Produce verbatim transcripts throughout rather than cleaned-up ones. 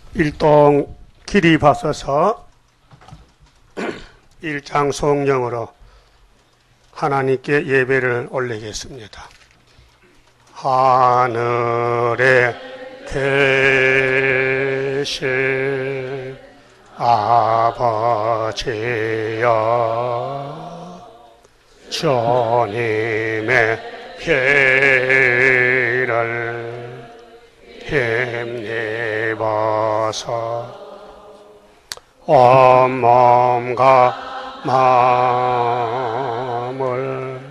일동 기리받서서 일 장 성령으로 하나님께 예배를 올리겠습니다. 하늘에 계신 아버지여, 주님의 피를 힘입어서 온몸과 마음을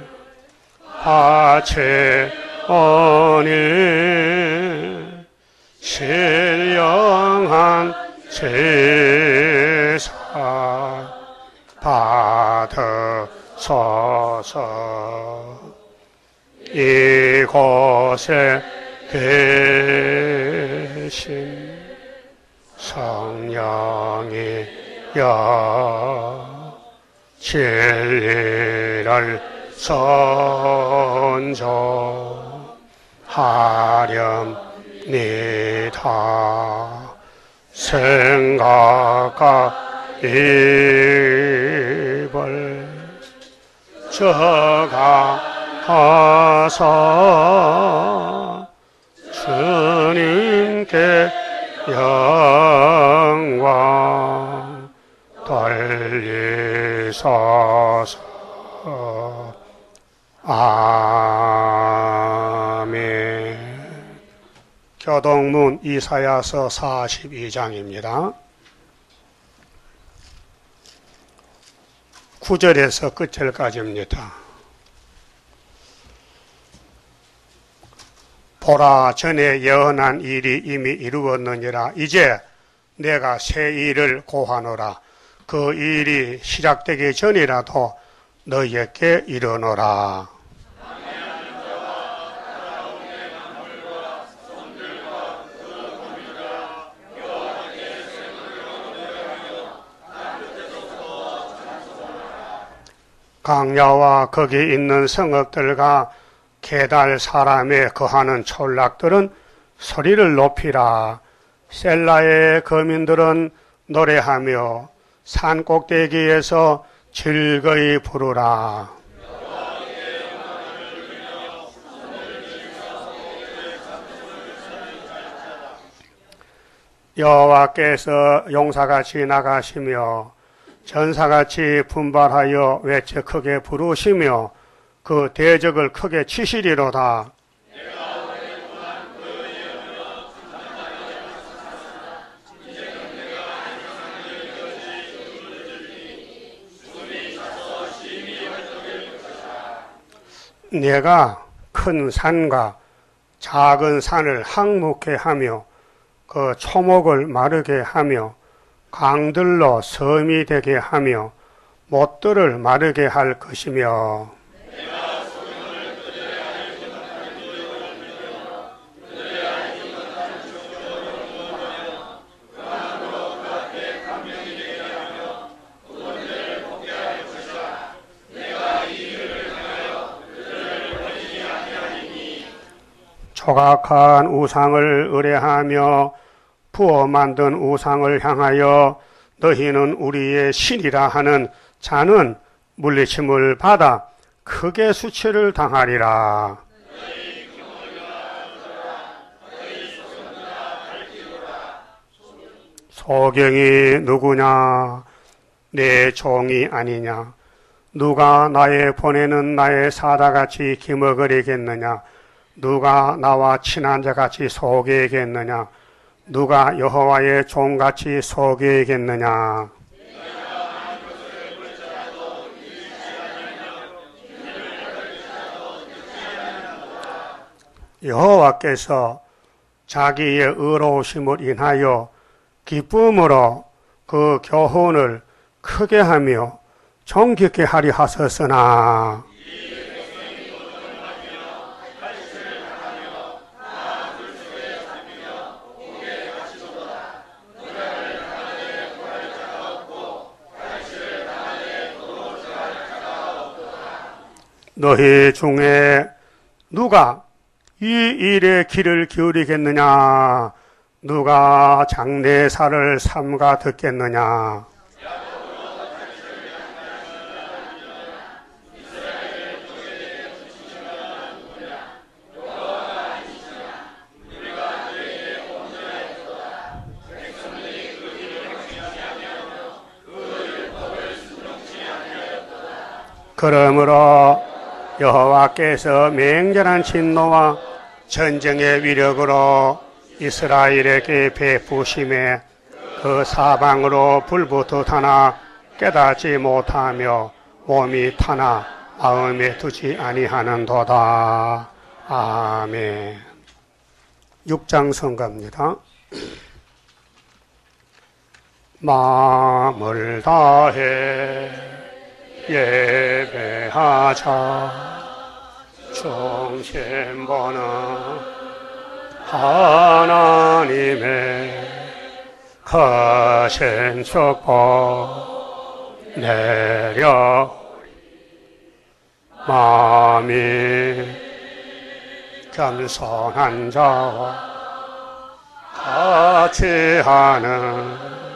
바치오니 신령한 제사 받으소서. 이곳에 계신 성령이여, 진리를 선조하렵니다. 생각과 입을 저가하사 주님께 영광 돌리소서. 아멘. 교동문 이사야서 사십이 장입니다. 구 절에서 끝절까지입니다. 보라, 전에 예언한 일이 이미 이루었느니라. 이제 내가 새 일을 고하노라. 그 일이 시작되기 전이라도 너희에게 이르노라. 강야와 거기 있는 성읍들과 게달 사람에 거하는 촌락들은 소리를 높이라. 셀라의 거민들은 노래하며 산 꼭대기에서 즐거이 부르라. 여호와께서 용사같이 나가시며 전사같이 분발하여 외쳐 크게 부르시며 그 대적을 크게 치시리로다. 내가 큰 산과 작은 산을 항목해 하며 그 초목을 마르게 하며 강들로 섬이 되게 하며 못들을 마르게 할 것이며, 조각한 우상을 의뢰하며 부어 만든 우상을 향하여 너희는 우리의 신이라 하는 자는 물리침을 받아 크게 수치를 당하리라. 소경이 누구냐? 내 종이 아니냐? 누가 나의 보내는 나의 사자같이 기먹으리겠느냐? 누가 나와 친한 자같이 속이겠느냐? 누가 여호와의 종같이 속이겠느냐? 여호와께서 자기의 의로우심을 인하여 기쁨으로 그 교훈을 크게 하며 정깊게 하리 하셨으나, 너희 중에 누가 이 일에 귀를 기울이겠느냐? 누가 장례사를 삼가 듣겠느냐? 그러므로 여호와께서 맹렬한 진노와 전쟁의 위력으로 이스라엘에게 베푸심에 그 사방으로 불붙으나 깨닫지 못하며 몸이 타나 마음에 두지 아니하는도다. 아멘. 육 장 성가입니다. 마음을 다해 예배하자. 중심 보는 하나님의 거신 축복 내려오리. 마음이 겸손한 자와 같이 하는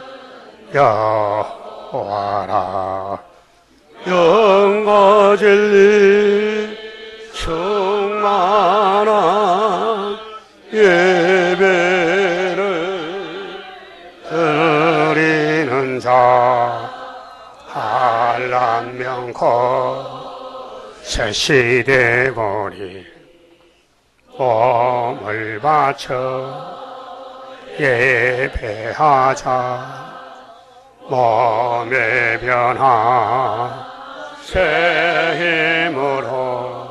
여호와라. 영과 진리 충만한 예배를 드리는 자 한란 명코 새시대 보리. 몸을 바쳐 예배하자. 몸의 변화 새 힘으로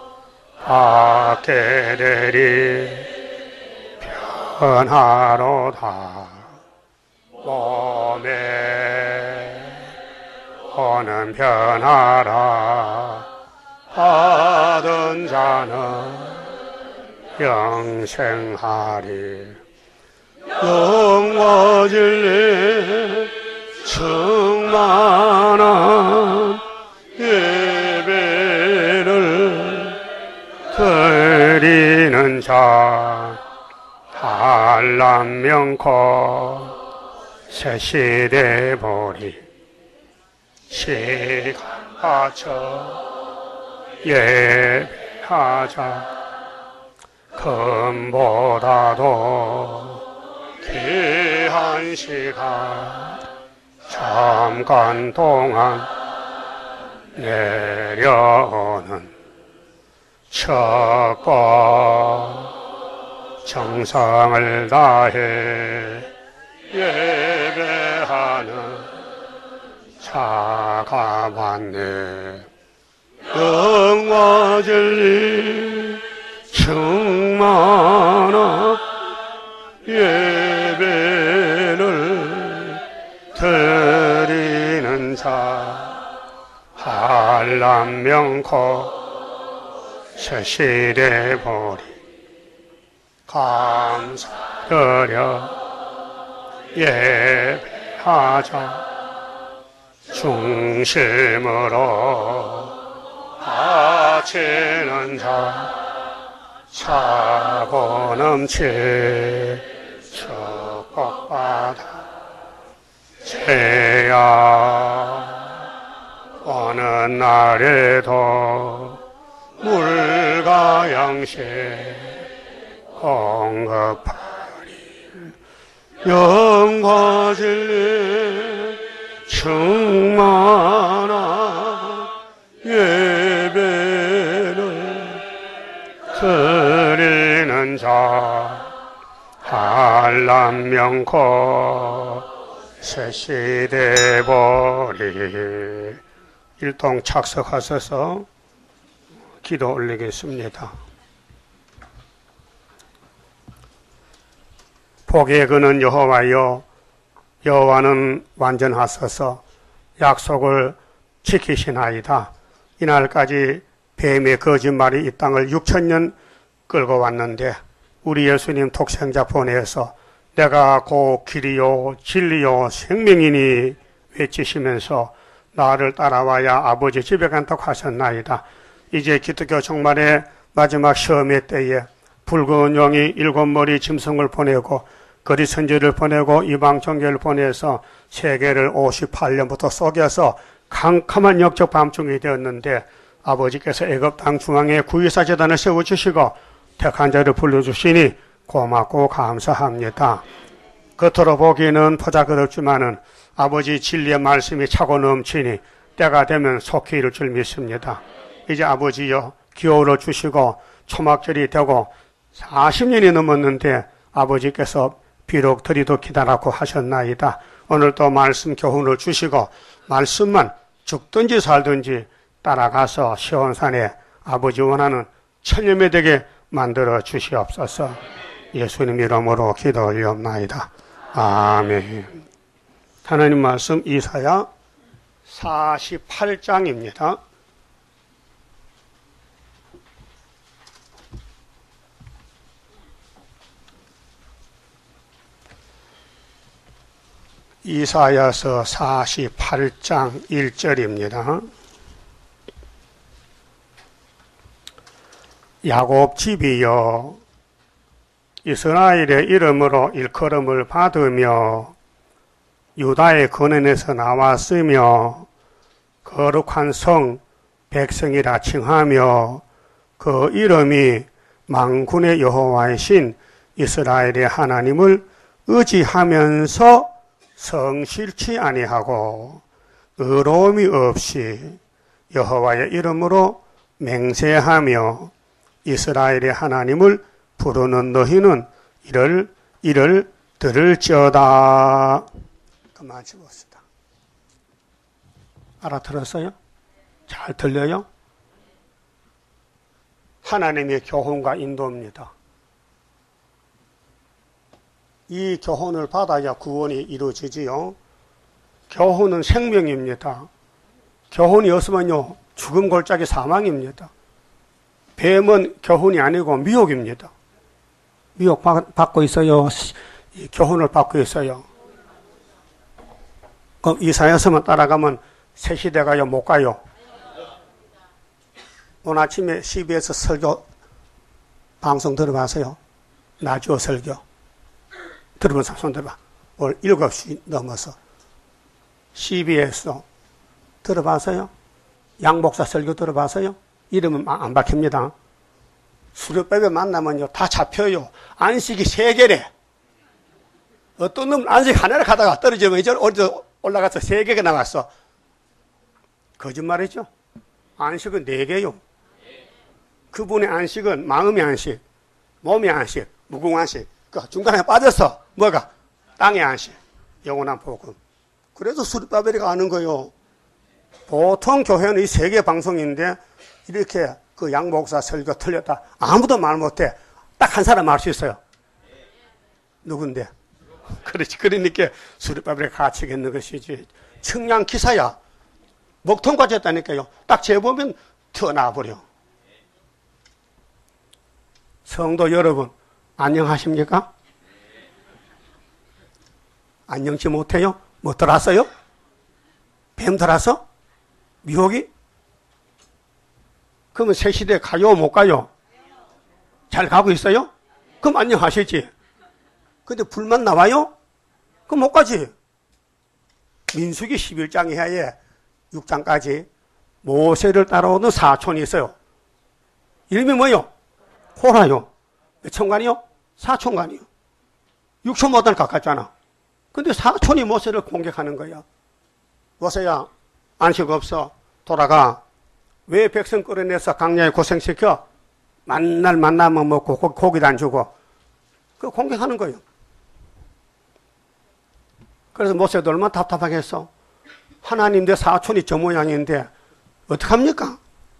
받게 되리. 변화로다. 몸에 오는 변화라. 받은 자는 영생하리. 영과 진리 충만한 예배를 드리는 자 한란 명코 새시대 보리. 시간 바쳐 예배하자. 금보다도 귀한 시간 잠깐 동안 내려오는 축복 정성을 다해 예배하는 자가 많네. 영과 진리 충만한 예배를 드리는 자 한란 명코 새시대 보리. 감사드려 예배하자. 중심으로 바치는 자 차고 넘치 축복받아. 죄야 어느 날에도 물과 양식 공급하리. 영과 진리 충만한 예배를 드리는 자 한란 명코 새시대 보리. 일동 착석하셔서 기도 올리겠습니다. 복의 근은 여호와여, 여호와는 완전하소서. 약속을 지키시나이다. 이날까지 뱀의 거짓말이 이 땅을 육천 년 끌고 왔는데 우리 예수님 독생자 보내서 내가 곧 길이요 진리요 생명이니 외치시면서 나를 따라와야 아버지 집에 간다고 하셨나이다. 이제 기독교 종말의 마지막 시험의 때에 붉은 용이 일곱 머리 짐승을 보내고 거리 선지를 보내고 이방 종교를 보내서 세계를 오십팔 년부터 속여서 캄캄한 역적 밤중이 되었는데 아버지께서 애굽 땅 중앙에 구의사 재단을 세워주시고 택한 자를 불러주시니 고맙고 감사합니다. 겉으로 보기에는 포자그럽지만은 아버지 진리의 말씀이 차고 넘치니 때가 되면 속히 이룰 줄 믿습니다. 이제 아버지여 기호를 주시고 초막절이 되고 사십 년이 넘었는데 아버지께서 비록 드리도 기다라고 하셨나이다. 오늘도 말씀 교훈을 주시고 말씀만 죽든지 살든지 따라가서 시온산에 아버지 원하는 천년이 되게 만들어 주시옵소서. 예수님 이름으로 기도 올리옵나이다. 아멘. 하나님 말씀 이사야 사십팔 장입니다. 이사야서 사십팔 장 일 절입니다. 야곱 집이여 이스라엘의 이름으로 일컬음을 받으며 유다의 근원에서 나왔으며 거룩한 성 백성이라 칭하며 그 이름이 만군의 여호와의 신 이스라엘의 하나님을 의지하면서 성실치 아니하고 의로움이 없이 여호와의 이름으로 맹세하며 이스라엘의 하나님을 부르는 너희는 이를 이를 들을지어다. 그만 집읍시다. 알아들었어요? 잘 들려요? 하나님의 교훈과 인도입니다. 이 교훈을 받아야 구원이 이루어지지요. 교훈은 생명입니다. 교훈이 없으면요 죽음 골짜기 사망입니다. 뱀은 교훈이 아니고 미혹입니다. 미혹 받고 있어요. 교훈을 받고 있어요. 그럼 이사야서만 따라가면 새 시대 가요? 못 가요? 오늘 아침에 씨비에스 설교 방송 들어봤어요? 나주어 설교. 들어보세요. 손 들어봐. 오늘 일곱 시 넘어서. 씨비에스 들어봤어요? 양목사 설교 들어봤어요? 이름은 안 밝힙니다. 수료법에 만나면요, 다 잡혀요. 안식이 세 개래. 어떤 놈은 안식 하나를 가다가 떨어지면 이제 어디서 올라가서 세 개가 나왔어. 거짓말이죠? 안식은 네 개요. 그분의 안식은 마음의 안식, 몸의 안식, 무궁안식. 그 중간에 빠졌어. 뭐가? 땅의 안식. 영원한 복음. 그래서 수료법에가 아는 거요. 보통 교회는 이 세 개 방송인데 이렇게 그 양목사 설교 틀렸다. 아무도 말 못해. 딱 한 사람 알 수 있어요. 누군데? 그렇지. 그러니까 수리바벨에 가치가 있는 것이지. 청량 기사야. 목통 가졌다니까요. 딱 재보면 튀어나와버려. 성도 여러분, 안녕하십니까? 안녕치 못해요? 뭐 들었어요? 뱀 들었어? 미혹이? 그러면 새 시대 가요, 못 가요? 잘 가고 있어요? 그럼 안녕하시지. 근데 불만 나와요? 그럼 못 가지. 민수기 십일 장 이하에 육 장까지 모세를 따라오는 사촌이 있어요. 이름이 뭐요? 호라요. 몇 총관이요? 사총관이요. 육촌보다는 가깝잖아. 근데 사촌이 모세를 공격하는 거야. 모세야, 안식 없어. 돌아가. 왜 백성 끌어내서 강야에 고생시켜? 만날 만나면 먹고 고기도 안 주고. 그 공격하는 거예요. 그래서 모세도 얼마나 답답하겠어. 하나님 내 사촌이 저 모양인데 어떡합니까?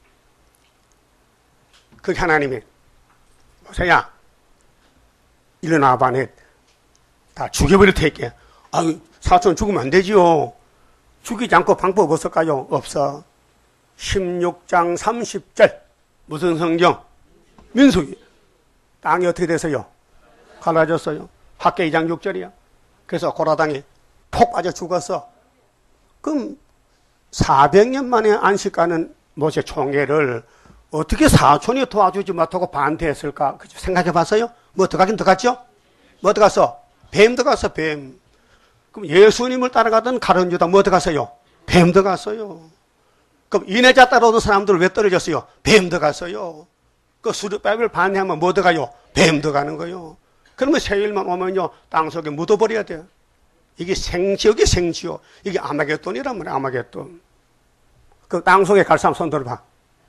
그게 하나님이 모세야 일어나봐. 내 다 죽여버릴 테니까. 아유, 사촌 죽으면 안 되지요. 죽이지 않고 방법 없을까요? 없어. 십육 장 삼십 절 무슨 성경? 민수기. 땅이 어떻게 돼서요? 갈라졌어요. 학계 이 장 육 절이야. 그래서 고라당이 폭 빠져 죽었어. 그럼 사백 년 만에 안식하는 모세 총회를 어떻게 사촌이 도와주지 못하고 반대했을까? 생각해 봤어요? 뭐 어떡하긴 어떡하죠? 뭐 어떡했어? 뱀 들어갔어, 뱀. 그럼 예수님을 따라가던 가룟 유다 뭐 들어갔어요? 뱀 들어갔어요. 그럼 인애자 따라오는 사람들 왜 떨어졌어요? 뱀 들어갔어요. 그 수르바벨 반대하면 뭐 들어가요? 뱀 들어가는 거요. 그러면 세일만 오면요, 땅속에 묻어버려야 돼요. 이게 생지옥이 생지옥. 이게 아마겟돈이란 말이야, 아마겟돈. 그 땅속에 갈 사람 손 들어봐.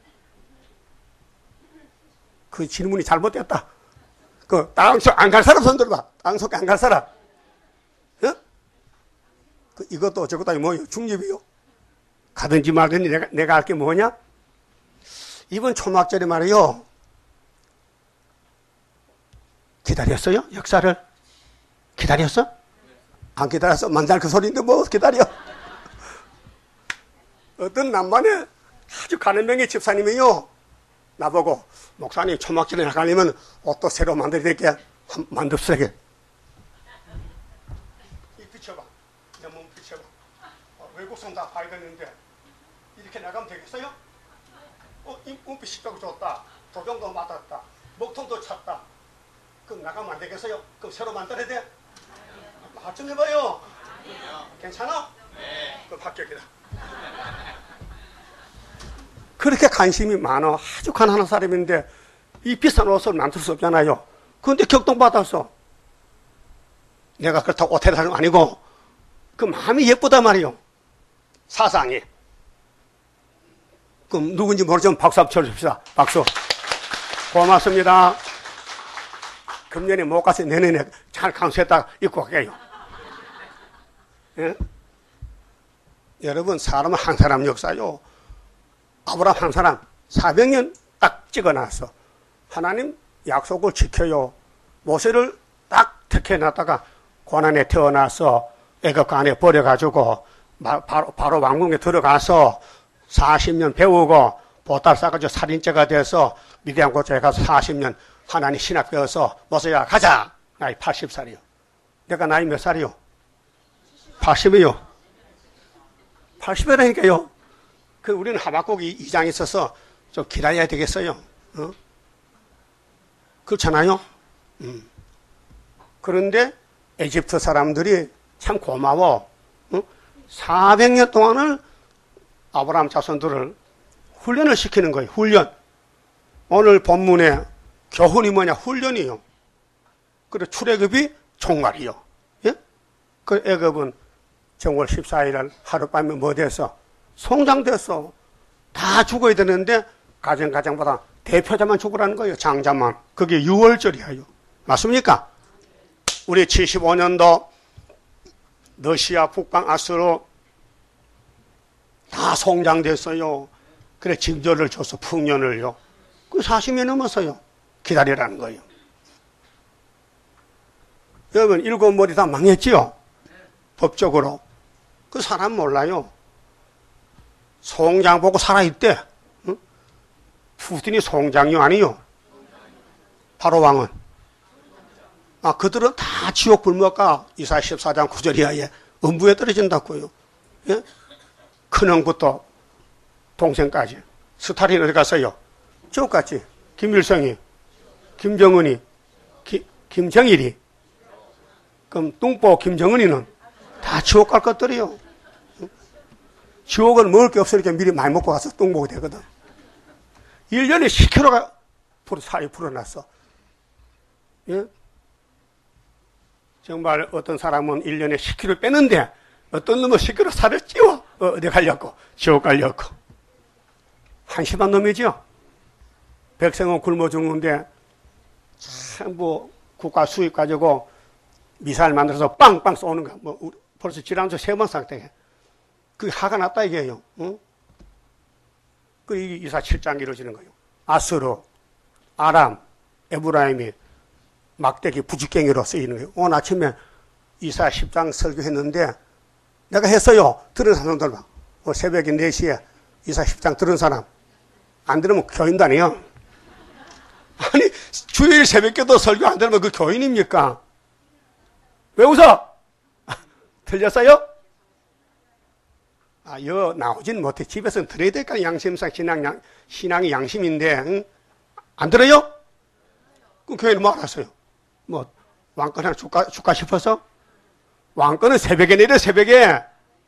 그 질문이 잘못됐다. 그 땅속 안 갈 사람 손 들어봐. 땅속에 안 갈 사람. 어? 그 이것도 어쩌고다 뭐요? 중립이요? 가든지 말든지 내가, 내가 할 게 뭐냐? 이번 초막절에 말이요. 기다렸어요? 역사를? 기다렸어? 안 기다렸어? 만날 그 소리인데 뭐 기다려? 어떤 남만에 아주 가는 명의 집사님이요. 나보고, 목사님 초막절에 나가려면 옷도 새로 만들어야 될게 만듭시게. 이 비춰봐. 내 몸 비춰봐. 어, 외국선 다 봐야 되는데 이렇게 나가면 되겠어요? 어, 인빛 십자고 줬다. 도경도 맞았다. 먹통도 찼다. 그럼 나가면 안 되겠어요? 그럼 새로 만들어야 돼? 말 좀 해봐요. 괜찮아? 네. 그럼 합격이다. 그렇게 관심이 많아. 아주 가난한 사람인데 이 비싼 옷을 만들 수 없잖아요. 그런데 격동받았어. 내가 그렇다고 옷 해라는 거 아니고 그 마음이 예쁘단 말이요. 사상이. 그럼 누군지 모르지만 박수 한번 쳐줍시다. 박수. 고맙습니다. 금년에 못 가서 내년에 잘 감수했다가 입고 갈게요. 예? 여러분, 사람은 한 사람 역사요. 아브라함 한 사람 사백 년 딱 찍어놨어. 하나님 약속을 지켜요. 모세를 딱 택해놨다가 고난에 태어나서 애굽 안에 버려가지고 바로, 바로 왕궁에 들어가서 사십 년 배우고 보따 싸가지고 살인죄가 돼서 미디안 고처에 가서 사십 년 하나님 신학 배워서 모세야 가자. 나이 팔십 살이요. 내가 나이 몇 살이요? 팔십이요. 팔십이라니까요. 그 우리는 하박국 이 장에 있어서 좀 기다려야 되겠어요. 어? 그렇잖아요. 음. 그런데 에집트 사람들이 참 고마워. 어? 사백 년 동안을 아브라함 자손들을 훈련을 시키는 거예요. 훈련. 오늘 본문에 교훈이 뭐냐? 훈련이요. 그리고 출애굽이 종말이요. 예? 그 애굽은 정월 십사 일 하룻밤에 뭐 돼서 성장됐어. 다 죽어야 되는데 가정가정보다 대표자만 죽으라는 거예요. 장자만. 그게 유월절이에요. 맞습니까? 우리 칠십오 년도 러시아 북방 아수로 다 성장됐어요. 그래 징조를 줘서 풍년을요. 그 사십 년 넘었어요. 기다리라는 거예요. 여러분 일곱 머리 다 망했지요? 법적으로. 그 사람 몰라요. 송장 보고 살아있대. 응? 푸틴이 송장이 아니요. 바로 왕은. 아, 그들은 다 지옥 불모가 이사야 십사 장 구 절 이하에 음부에 떨어진다고요. 예? 큰형부터 동생까지. 스탈린 어디 갔어요? 지옥 갔지. 김일성이, 김정은이, 기, 김정일이. 그럼 뚱보 김정은이는 다 지옥 갈 것들이요. 지옥은 먹을 게 없으니까 미리 많이 먹고 가서 똥먹이 되거든. 일 년에 십 킬로가 살이 불어났어. 예? 정말 어떤 사람은 일 년에 십 킬로를 빼는데 어떤 놈은 십 킬로 살을 찌워. 어, 어디 가려고? 지옥 가려고. 한심한 놈이죠. 백성은 굶어 죽는데 참 뭐 국가 수입 가지고 미사일 만들어서 빵빵 쏘는 거. 뭐 벌써 지난주 세 번 삭대해. 그게 화가 났다 이게요. 응? 그 이사 칠 장이 이루어지는 거예요. 아스로, 아람, 에브라임이 막대기 부직갱이로 쓰이는 거예요. 오늘 아침에 이사 십 장 설교했는데 내가 했어요. 들은 사람들 봐. 어, 새벽에 네 시에 이사 십 장 들은 사람. 안 들으면 교인도 아니에요. 아니 주일 새벽에도 설교 안 들으면 그 교인입니까? 왜 웃어? 틀렸어요? 아, 여 나오진 못해. 집에서는 들어야 될까? 양심상 신앙, 양, 신앙이 양심인데, 응? 안 들어요? 그럼 교회는 뭐 알았어요? 뭐, 왕권 하나 줄까, 줄까 싶어서? 왕권은 새벽에 내려, 새벽에.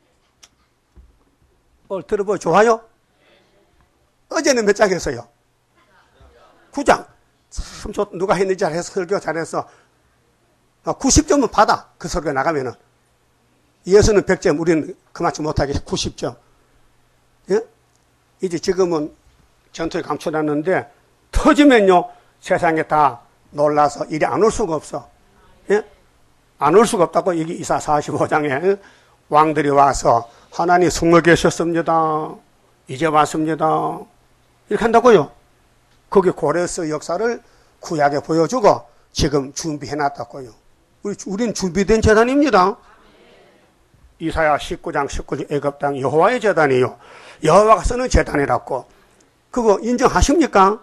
오늘 들어보고 좋아요? 어제는 몇 장 했어요? 구 장. 참 좋, 누가 했는지 잘해서 설교 잘해서. 구십 점은 받아. 그 설교 나가면은. 예수는 백 점, 우리는 그만치 못하게 구십 점. 예? 이제 지금은 전투에 감춰놨는데, 터지면요, 세상에 다 놀라서 이리 안 올 수가 없어. 예? 안 올 수가 없다고 여기 이사 사십오 장에 왕들이 와서 하나님 숨어 계셨습니다. 이제 왔습니다. 이렇게 한다고요. 거기 고레스 역사를 구약에 보여주고 지금 준비해놨다고요. 우리, 우린 준비된 재단입니다. 이사야 십구 장 십구 절 애굽 땅 여호와의 재단이요. 여호와가 쓰는 재단이라고. 그거 인정하십니까?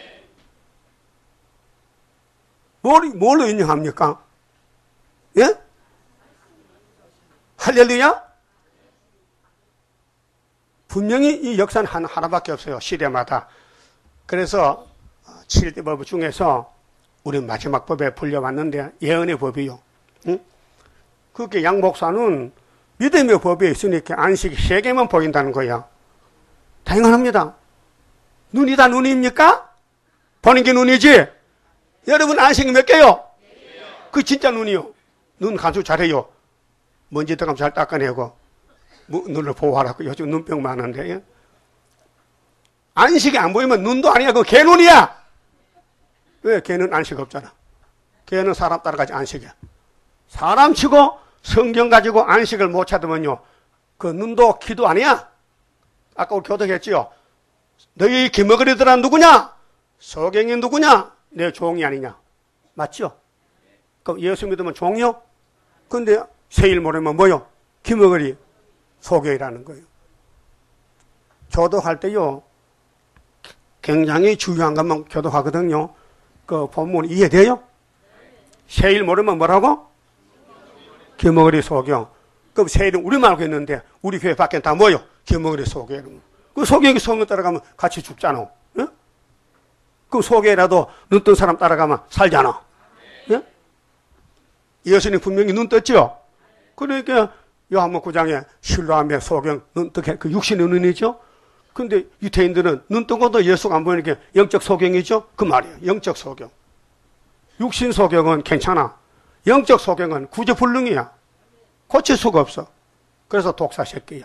뭘, 뭘로 인정합니까? 예? 할렐루야? 분명히 이 역사는 하나, 하나밖에 없어요. 시대마다. 그래서 칠 대 법 중에서 우리 마지막 법에 불려왔는데 예언의 법이요. 응? 그렇게 양 목사는 믿음의 법에 있으니까 안식이 세 개만 보인다는 거야. 당연합니다. 눈이 다 눈입니까? 보는 게 눈이지? 여러분 안식이 몇 개요? 그 진짜 눈이요. 눈 간수 잘해요. 먼지 들어가면 잘 닦아내고 눈을 보호하라고. 요즘 눈병 많은데. 예? 안식이 안 보이면 눈도 아니야. 그거 개눈이야. 왜? 개는 안식 없잖아. 개는 사람 따라가지 안식이야. 사람 치고 성경 가지고 안식을 못 찾으면요. 그 눈도 귀도 아니야. 아까 우리 교독했지요. 너희 기머거리들아 누구냐? 소경이 누구냐? 내 종이 아니냐? 맞죠? 그럼 예수 믿으면 종이요? 근데 세일 모르면 뭐요? 기머거리 소경이라는 거예요. 교독할 때요. 굉장히 중요한 것만 교독하거든요. 그 본문 이해돼요? 세일 모르면 뭐라고? 기머거리 소경. 그럼 세일은 우리만 알고 있는데 우리 교회 밖엔 다 뭐요? 기머거리 소경. 그 소경이 소경 따라가면 같이 죽잖아. 예? 그럼 소경이라도 눈 뜬 사람 따라가면 살잖아. 예? 예수님 분명히 눈 떴죠? 그러니까 요한복음 구 장에 실로암에 소경 눈 뜨게 그 육신의 눈이죠? 근데 유태인들은 눈 뜨고도 예수가 안 보이니까 영적 소경이죠? 그 말이에요. 영적 소경. 육신 소경은 괜찮아. 영적 소경은 구제불능이야. 고칠 수가 없어. 그래서 독사 새끼야.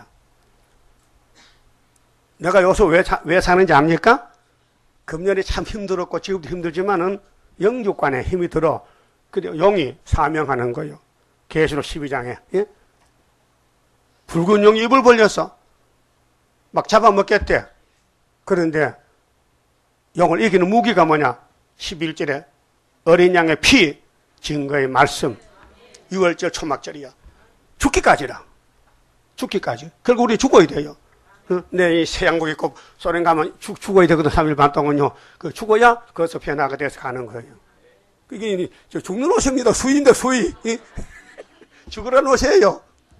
내가 여기서 왜, 왜 사는지 압니까? 금년에 참 힘들었고 지금도 힘들지만은 영육간에 힘이 들어. 그래 용이 사명하는 거예요. 계시록 십이 장에. 예? 붉은 용이 입을 벌렸어. 막 잡아먹겠대. 그런데 용을 이기는 무기가 뭐냐? 십일 절에 어린 양의 피, 증거의 말씀. 유월절 초막절이야. 죽기까지라. 죽기까지. 결국 우리 죽어야 돼요. 내 이 새 양복 입고 소련 가면 죽, 죽어야 되거든. 삼 일 반 동안요. 그 죽어야 거기서 변화가 돼서 가는 거예요. 그게 죽는 옷입니다. 수의인데 수의. 죽으라는 옷이에요.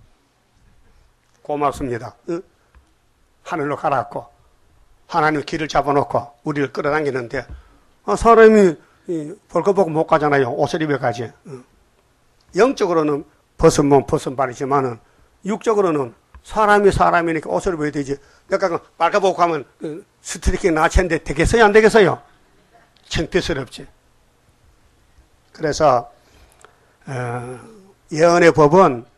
고맙습니다. 응? 하늘로 가라앉고 하나님 길을 잡아놓고 우리를 끌어당기는데 아, 사람이 볼 거 보고 못 가잖아요. 옷을 입어 가지. 응. 영적으로는 벗은 몸 벗은 발이지만은 육적으로는 사람이 사람이니까 옷을 입어야 되지. 내가 빨가보고 가면 그 스트리킹 나체인데 되겠어요? 안 되겠어요? 창피스럽지. 그래서 어, 예언의 법은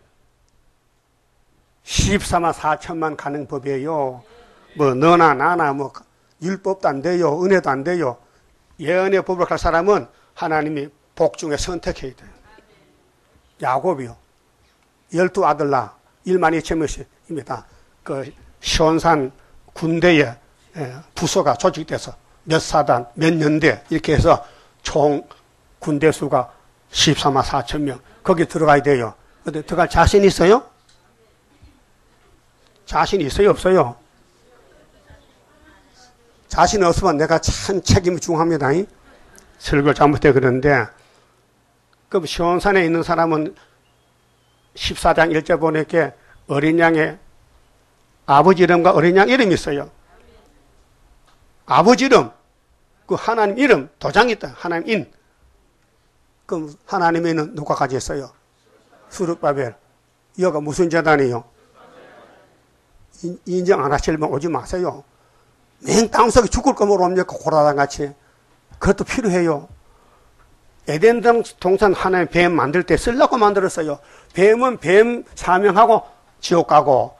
십사만 사천만 가는 법이에요. 뭐 너나 나나 뭐 율법도 안 돼요. 은혜도 안 돼요. 예언의 법을 갈 사람은 하나님이 복 중에 선택해야 돼요. 야곱이요. 열두 아들 낳아 일만 이천 명씩입니다. 그 시온산 군대에 부서가 조직돼서 몇 사단, 몇 년대 이렇게 해서 총 군대 수가 십사만 사천 명. 거기 들어가야 돼요. 근데 들어갈 자신 있어요? 자신 있어요? 없어요? 자신 없으면 내가 참 책임이 중요합니다. 설교 잘못해 그러는데 그럼 시온산에 있는 사람은 십사 장 일 절 보니까 어린 양의 아버지 이름과 어린 양 이름이 있어요. 아버지 이름, 그 하나님 이름, 도장이 있다. 하나님 인. 그럼 하나님에는 누가 가졌어요? 스룹바벨. 여가 무슨 재단이요? 인정 안 하시려면 오지 마세요. 맹 땅속에 죽을 거면 옵니까? 고라당 같이. 그것도 필요해요. 에덴 동산 하나님 뱀 만들 때 쓰려고 만들었어요. 뱀은 뱀 사명하고 지옥 가고,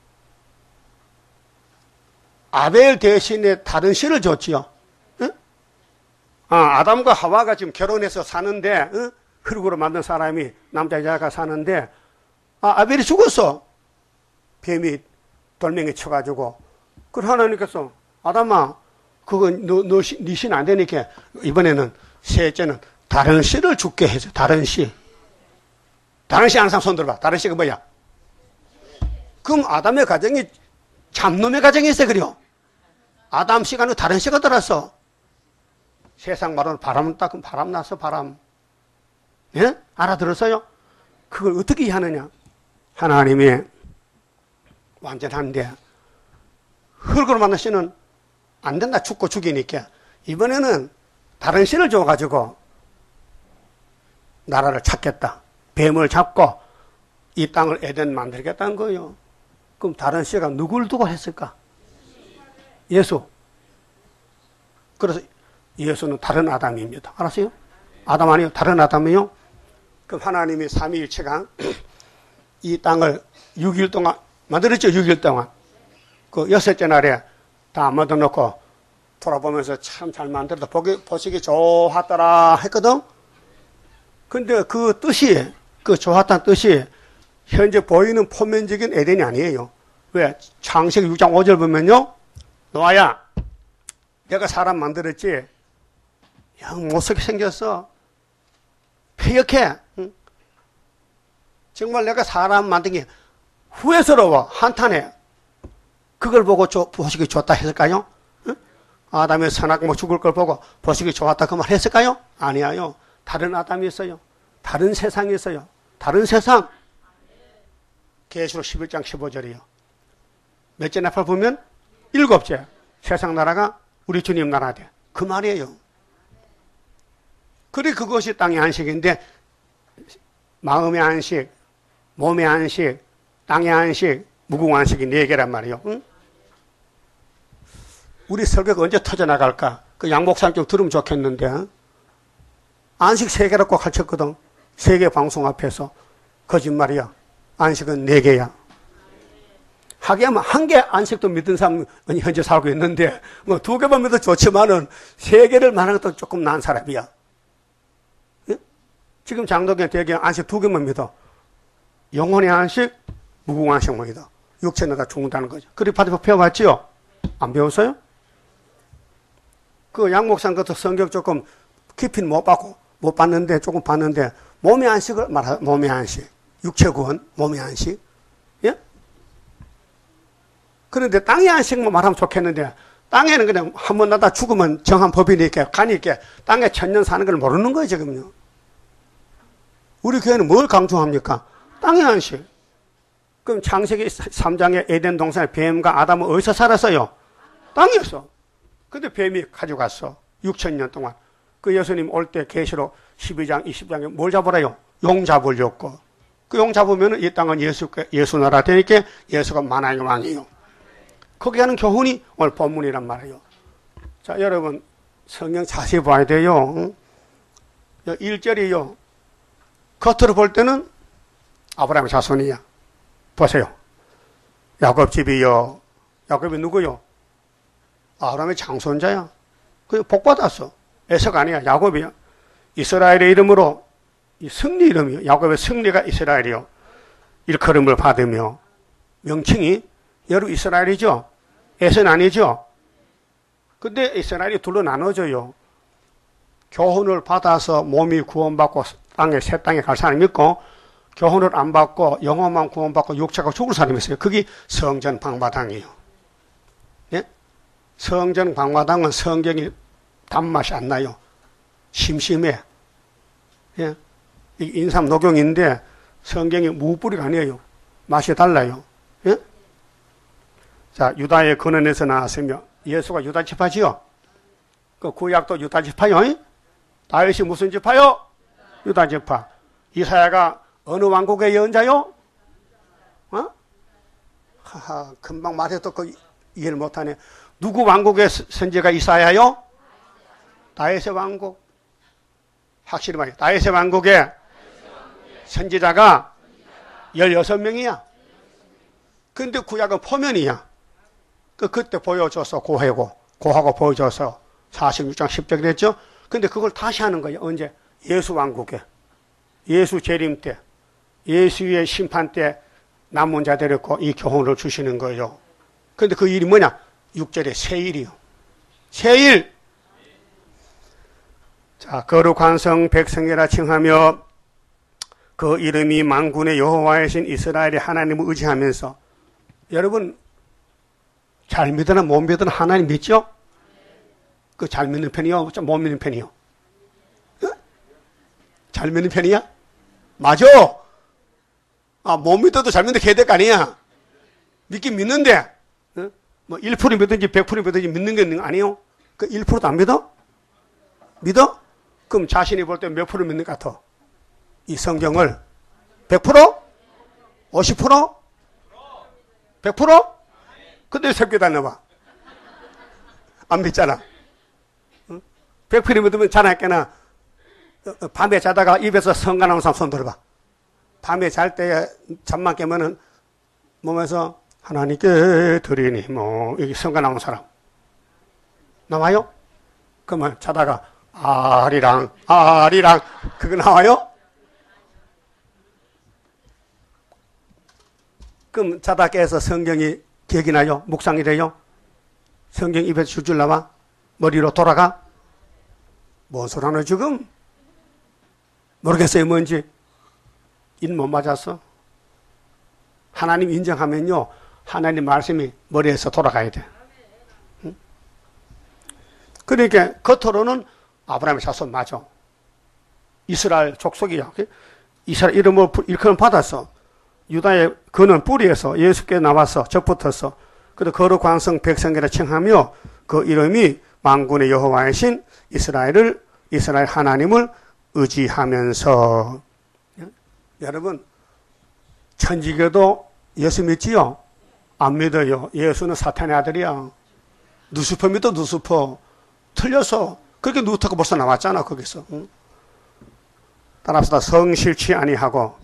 아벨 대신에 다른 씨를 줬지요. 응? 아, 아담과 하와가 지금 결혼해서 사는데, 응? 흙으로 만든 사람이, 남자, 여자가 사는데, 아, 아벨이 죽었어. 뱀이 돌멩이 쳐가지고. 그걸 하나님께서, 아담아, 그거 너, 너, 네 씨는 안 되니까, 이번에는, 셋째는 다른 씨를 죽게 해서, 다른 씨. 다른 씨 항상 손 들어봐. 다른 씨가 뭐야? 그럼 아담의 가정이 잡놈의 가정이 있어, 그래요. 아담 씨가 아니고 다른 씨가 들었어. 세상 말로는 바람 딱 바람 나서 바람. 예? 알아들었어요? 그걸 어떻게 이해하느냐? 하나님이 완전한데, 흙으로 만든 씨는 안 된다. 죽고 죽이니까. 이번에는 다른 신을 줘가지고 나라를 찾겠다. 뱀을 잡고 이 땅을 에덴 만들겠다는 거예요. 그럼 다른 씨가 누굴 두고 했을까? 예수. 그래서 예수는 다른 아담입니다. 알았어요? 아담 아니요? 다른 아담이요? 그럼 하나님이 삼위일체가 이 땅을 육 일 동안 만들었죠? 육 일 동안. 그 여섯째 날에 다 만들어 놓고 돌아보면서 참 잘 만들었다. 보기, 보시기 좋았더라 했거든? 근데 그 뜻이, 그 좋았다는 뜻이 현재 보이는 표면적인 에덴이 아니에요. 왜? 창세기 육 장 오 절 보면요. 노아야, 내가 사람 만들었지? 영 못되게 생겼어. 폐역해. 응? 정말 내가 사람 만든 게 후회스러워. 한탄해. 그걸 보고 조, 보시기 좋다 했을까요? 응? 아담의 선악 뭐 죽을 걸 보고 보시기 좋았다 그 말 했을까요? 아니에요. 다른 아담이 있어요. 다른 세상이 있어요. 다른 세상. 계시록 십일 장 십오 절이요. 몇째 나팔 보면 일곱째. 세상 나라가 우리 주님 나라 돼. 그 말이에요. 그래 그것이 땅의 안식인데 마음의 안식, 몸의 안식, 땅의 안식, 무궁 안식이 네 개란 말이에요. 응? 우리 설교가 언제 터져나갈까? 그 양목사님 좀 들으면 좋겠는데. 응? 안식 세 개라고 꼭 가르쳤거든. 세 개 방송 앞에서. 거짓말이야. 안식은 네 개야. 하기야면 한 개 안식도 믿은 사람은 현재 살고 있는데, 뭐 두 개만 믿어도 좋지만은 세 개를 말하는 것도 조금 나은 사람이야. 예? 지금 장독에 대개 안식 두 개만 믿어. 영혼의 안식, 무궁안식만 믿어. 육체는 다 죽는다는 거죠. 그리 파티프 배워봤지요? 안 배웠어요? 그 양목상 것도 성경 조금 깊이는 못 받고, 못 봤는데, 조금 봤는데, 몸의 안식을 말하, 몸의 안식. 육체 구원, 몸의 안식. 예? 그런데 땅의 안식만 말하면 좋겠는데, 땅에는 그냥 한 번 나다 죽으면 정한 법이니까, 가니까, 땅에 천년 사는 걸 모르는 거예요, 지금요. 우리 교회는 뭘 강조합니까? 땅의 안식. 그럼 창세기 삼 장의 에덴 동산에 뱀과 아담은 어디서 살았어요? 땅이었어. 근데 뱀이 가져갔어. 육천 년 동안. 그 예수님 올 때 계시록 십이 장, 이십 장에 뭘 잡으래요? 용 잡으려고. 그 용 잡으면 이 땅은 예수, 예수 나라 되니까 예수가 만왕의 왕이에요. 거기 하는 교훈이 오늘 본문이란 말이에요. 자, 여러분, 성경 자세히 봐야 돼요. 일 절이요. 겉으로 볼 때는 아브라함의 자손이야. 보세요. 야곱 집이요. 야곱이 누구요? 아브라함의 장손자야. 그 복 받았어. 에서가 아니야. 야곱이야. 이스라엘의 이름으로 이 승리 이름이요. 야곱의 승리가 이스라엘이요. 일컬음을 받으며 명칭이 여러 이스라엘이죠. 에서는 아니죠. 근데 이스라엘이 둘로 나눠져요. 교훈을 받아서 몸이 구원받고 땅에 새 땅에 갈 사람이 있고, 교훈을 안 받고 영혼만 구원받고 육체가 죽을 사람이 있어요. 그게 성전 방마당이에요. 예? 성전 방마당은 성경이 단맛이 안 나요. 심심해. 예? 인삼 녹용인데 성경이 무뿌리가 아니에요. 맛이 달라요. 예? 자, 유다의 근원에서 나왔으며 예수가 유다 지파지요. 그 구약도 유다 지파요. 다윗이 무슨 지파요? 유다 지파. 이사야가 어느 왕국의 예언자요? 어? 하하, 금방 말해도 그 이해를 못하네. 누구 왕국의 선지가 이사야요? 다윗의 왕국. 확실히 말해. 다윗의 왕국의 선지자가 열여섯 명이야. 근데 구약은 포면이야. 그, 그때 보여줘서 고해고, 고하고 보여줘서 사십육 장 십 절이 됐죠? 근데 그걸 다시 하는 거예요. 언제? 예수 왕국에. 예수 재림 때. 예수의 심판 때 남은 자 데리고 이 교훈을 주시는 거예요. 근데 그 일이 뭐냐? 육 절에 세일이요. 세일! 자, 거룩한 성 백성이라 칭하며 그 이름이 만군의 여호와이신 이스라엘의 하나님을 의지하면서 여러분 잘 믿으나 못 믿으나 하나님 믿죠? 그 잘 믿는 편이요? 못 믿는 편이요? 어? 잘 믿는 편이야? 맞아! 아, 못 믿어도 잘 믿는 게 해야 될 거 아니야? 믿긴 믿는데, 어? 뭐 일 퍼센트 믿든지 백 퍼센트 믿든지 믿는 게 있는 거 아니에요? 그 일 퍼센트도 안 믿어? 믿어? 그럼 자신이 볼 때 몇 프로 믿는 것 같아? 이 성경을 백 퍼센트? 오십 퍼센트? 백 퍼센트? 근데 새끼 다녀봐. 안 믿잖아. 백 퍼센트 믿으면 자나했겠나? 밤에 자다가 입에서 성가 나오는 사람 손 들어봐. 밤에 잘 때 잠만 깨면은 몸에서 하나님께 드리니 뭐 여기 성가 나오는 사람 나와요? 그러면 자다가 아리랑 아리랑 그거 나와요? 그럼 자다 깨서 성경이 기억이 나요? 묵상이 돼요? 성경 입에서 줄줄 나와? 머리로 돌아가? 뭔 소리 하나 지금? 모르겠어요 뭔지. 일 못 맞았어? 하나님 인정하면요 하나님 말씀이 머리에서 돌아가야 돼. 응? 그러니까 겉으로는 아브라함의 자손 맞아. 이스라엘 족속이야. 이스라엘 이름을 일컬음 받았어. 유다의 그는 뿌리에서 예수께 나와서 접붙었어. 그래서 거룩한 성 백성이라 칭하며 그 이름이 만군의 여호와이신 이스라엘을 이스라엘 하나님을 의지하면서. 여러분 천지교도 예수 믿지요? 안 믿어요. 예수는 사탄의 아들이야. 누수퍼 믿어 누수퍼. 틀려서 그렇게 누타고 벌써 나왔잖아 거기서. 응? 따라합시다. 성실치 아니하고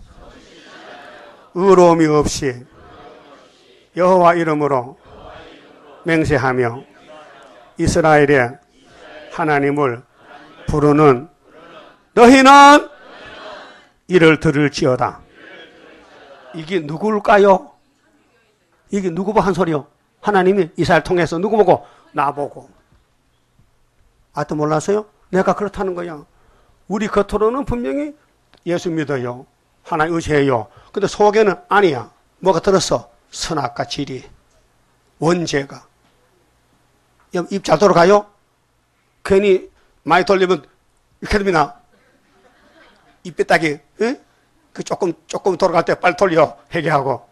의로움이 없이 여호와 이름으로 맹세하며 이스라엘의 하나님을 부르는 너희는 이를 들을지어다. 이게 누굴까요? 이게 누구 보고 한 소리요? 하나님이 이스라엘 통해서 누구 보고? 나보고. 아또 몰랐어요? 내가 그렇다는 거야. 우리 겉으로는 분명히 예수 믿어요. 하나님 의지해요. 근데 속에는 아니야. 뭐가 들었어? 선악과 지리, 원죄가. 입 잘 돌아가요? 괜히 많이 돌리면 이렇게 됩니다. 입 뺐다기, 응? 그 조금, 조금 돌아갈 때 빨리 돌려, 회개하고.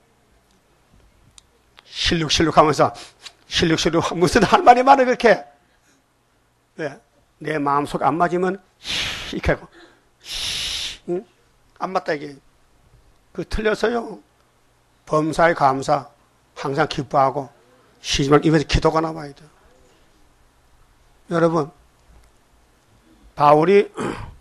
실룩실룩 하면서, 실룩실룩, 무슨 할 말이 많아, 그렇게. 왜? 내 마음속에 안 맞으면, 히, 이렇게 하고, 히, 응? 안 맞다, 이게. 그 틀려서요. 범사에 감사, 항상 기뻐하고, 시지만 입에서 기도가 나와야 돼. 여러분, 바울이,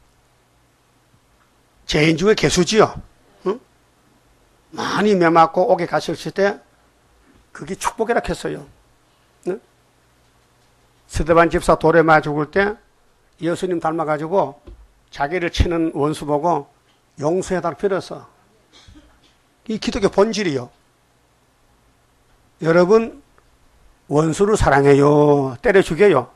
죄인 중에 개수지요. 응? 많이 매맞고 옥에 갇혔을 때 그게 축복이라 했어요. 응? 스데반 집사 돌에 맞아 죽을 때 예수님 닮아가지고 자기를 치는 원수 보고 용서해달라고 빌었어. 이 기독교 본질이요. 여러분 원수를 사랑해요. 때려 죽여요.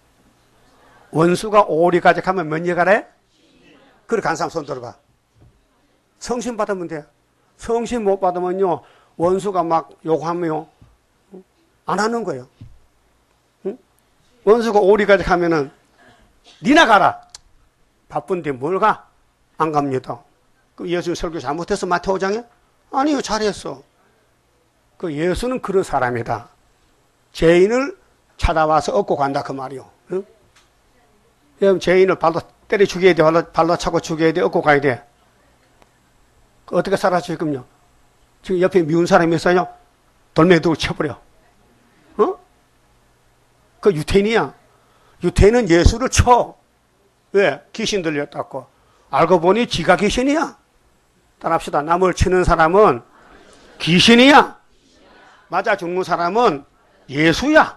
원수가 오리 가득하면 몇 여가래? 그래 간 사람 손 들어봐. 성신 받으면 돼. 성신 못 받으면요 원수가 막 요구하면요 안 하는 거예요. 응? 원수가 오리까지 가면은 니나 가라. 바쁜데 뭘 가? 안 갑니다. 그 예수 설교 잘못했어 마태오 장에? 아니요 잘했어. 그 예수는 그런 사람이다. 죄인을 찾아와서 얻고 간다 그 말이요. 응? 여러분, 죄인을 발로 때려 죽여야 돼. 발로, 발로 차고 죽여야 돼. 얻고 가야 돼. 어떻게 살아, 지금요? 지금 옆에 미운 사람이 있어요? 돌멩이도 쳐버려. 어? 그 유태인이야. 유태인은 예수를 쳐. 왜? 귀신 들렸다고. 알고 보니 지가 귀신이야. 따라합시다. 남을 치는 사람은 귀신이야. 맞아 죽는 사람은 예수야.